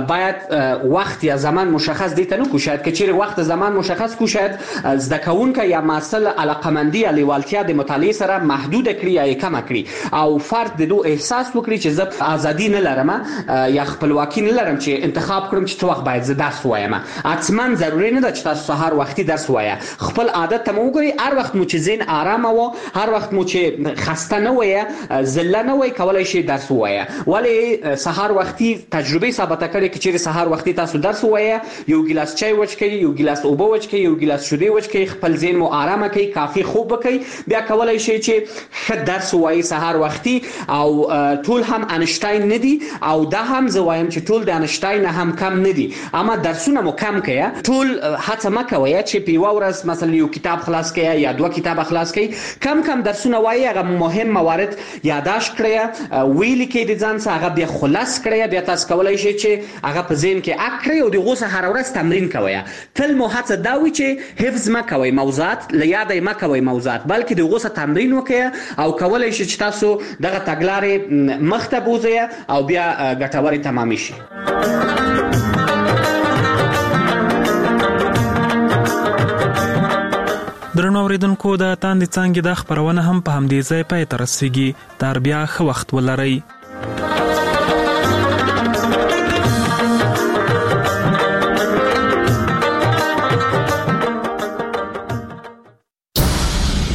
باید وخت یا زمان مشخص دي ته نه کو. شاید که چیرې وخت زمان مشخص کو، شاید زده کوونکی یا محصل علاقمندي یا لیوالتیا د مطالعه سره محدود کړي یا کم کړي او فرد د دوه احساس وکړي چې زه ازادي نه لرم یا خپلواکي نه لرم چې انتخاب کړم چې څو وخت باید زه درس وایم. اصلا ضروري نه ده چې تاسو سحر وختي درس وایه. خپل عادت ته مو وګورئ، هر وخت مو چې ذهن آرام و، هر وخت مو چې خسته نه وایه، زله نه وایه، کولای شي درس وایه. ولی سحر وختي تجربه ثابته کړي چې سحر وختي تاسو درس وایه، یو ګلاس چای وڅکئ، یو ګلاس اوبه وڅکئ، یو ګلاس شیدې وڅکئ، خپل ذهن مو آرام کړئ، کافي خوب وکړئ، بیا کولای شي چې ښه درس وایي سحر وختي. او ټول هم انشتاین نه دي او دا هم زه وایم چې ټول د انشتاین هم کم نه دي، اما درسونه مو کم کړئ. ټول هڅه مه کوئ چې په یوه ورځ مثلا یو کتاب خلاص کړئ یا 2 کتاب خلاص کړئ. کم درسونه وایي، هغه مهم موارد یادداشت کړئ، ویل کې د ځان څخه هغه بیا خلاص کړئ، بیا تاسو کولای شئ چې هغه په ذهن کې اک کړئ او د هغو څخه هره ورځ تمرین کوئ. تل مو هڅه دا وي چې حفظ مه کوئ موضوعات، له یاده یې مه کوئ موضوعات، بلکې د هغو څخه تمرین وکړئ او کولی شي چې تاسو دغه تګلارې مخته بوځئ او بیا ګټورې تمامې شي. درنو اوریدونکو د تاندې څانګې د خبرونه هم په همدې ځای پای ته رسیږي. تر بیا ښه وخت ولرئ.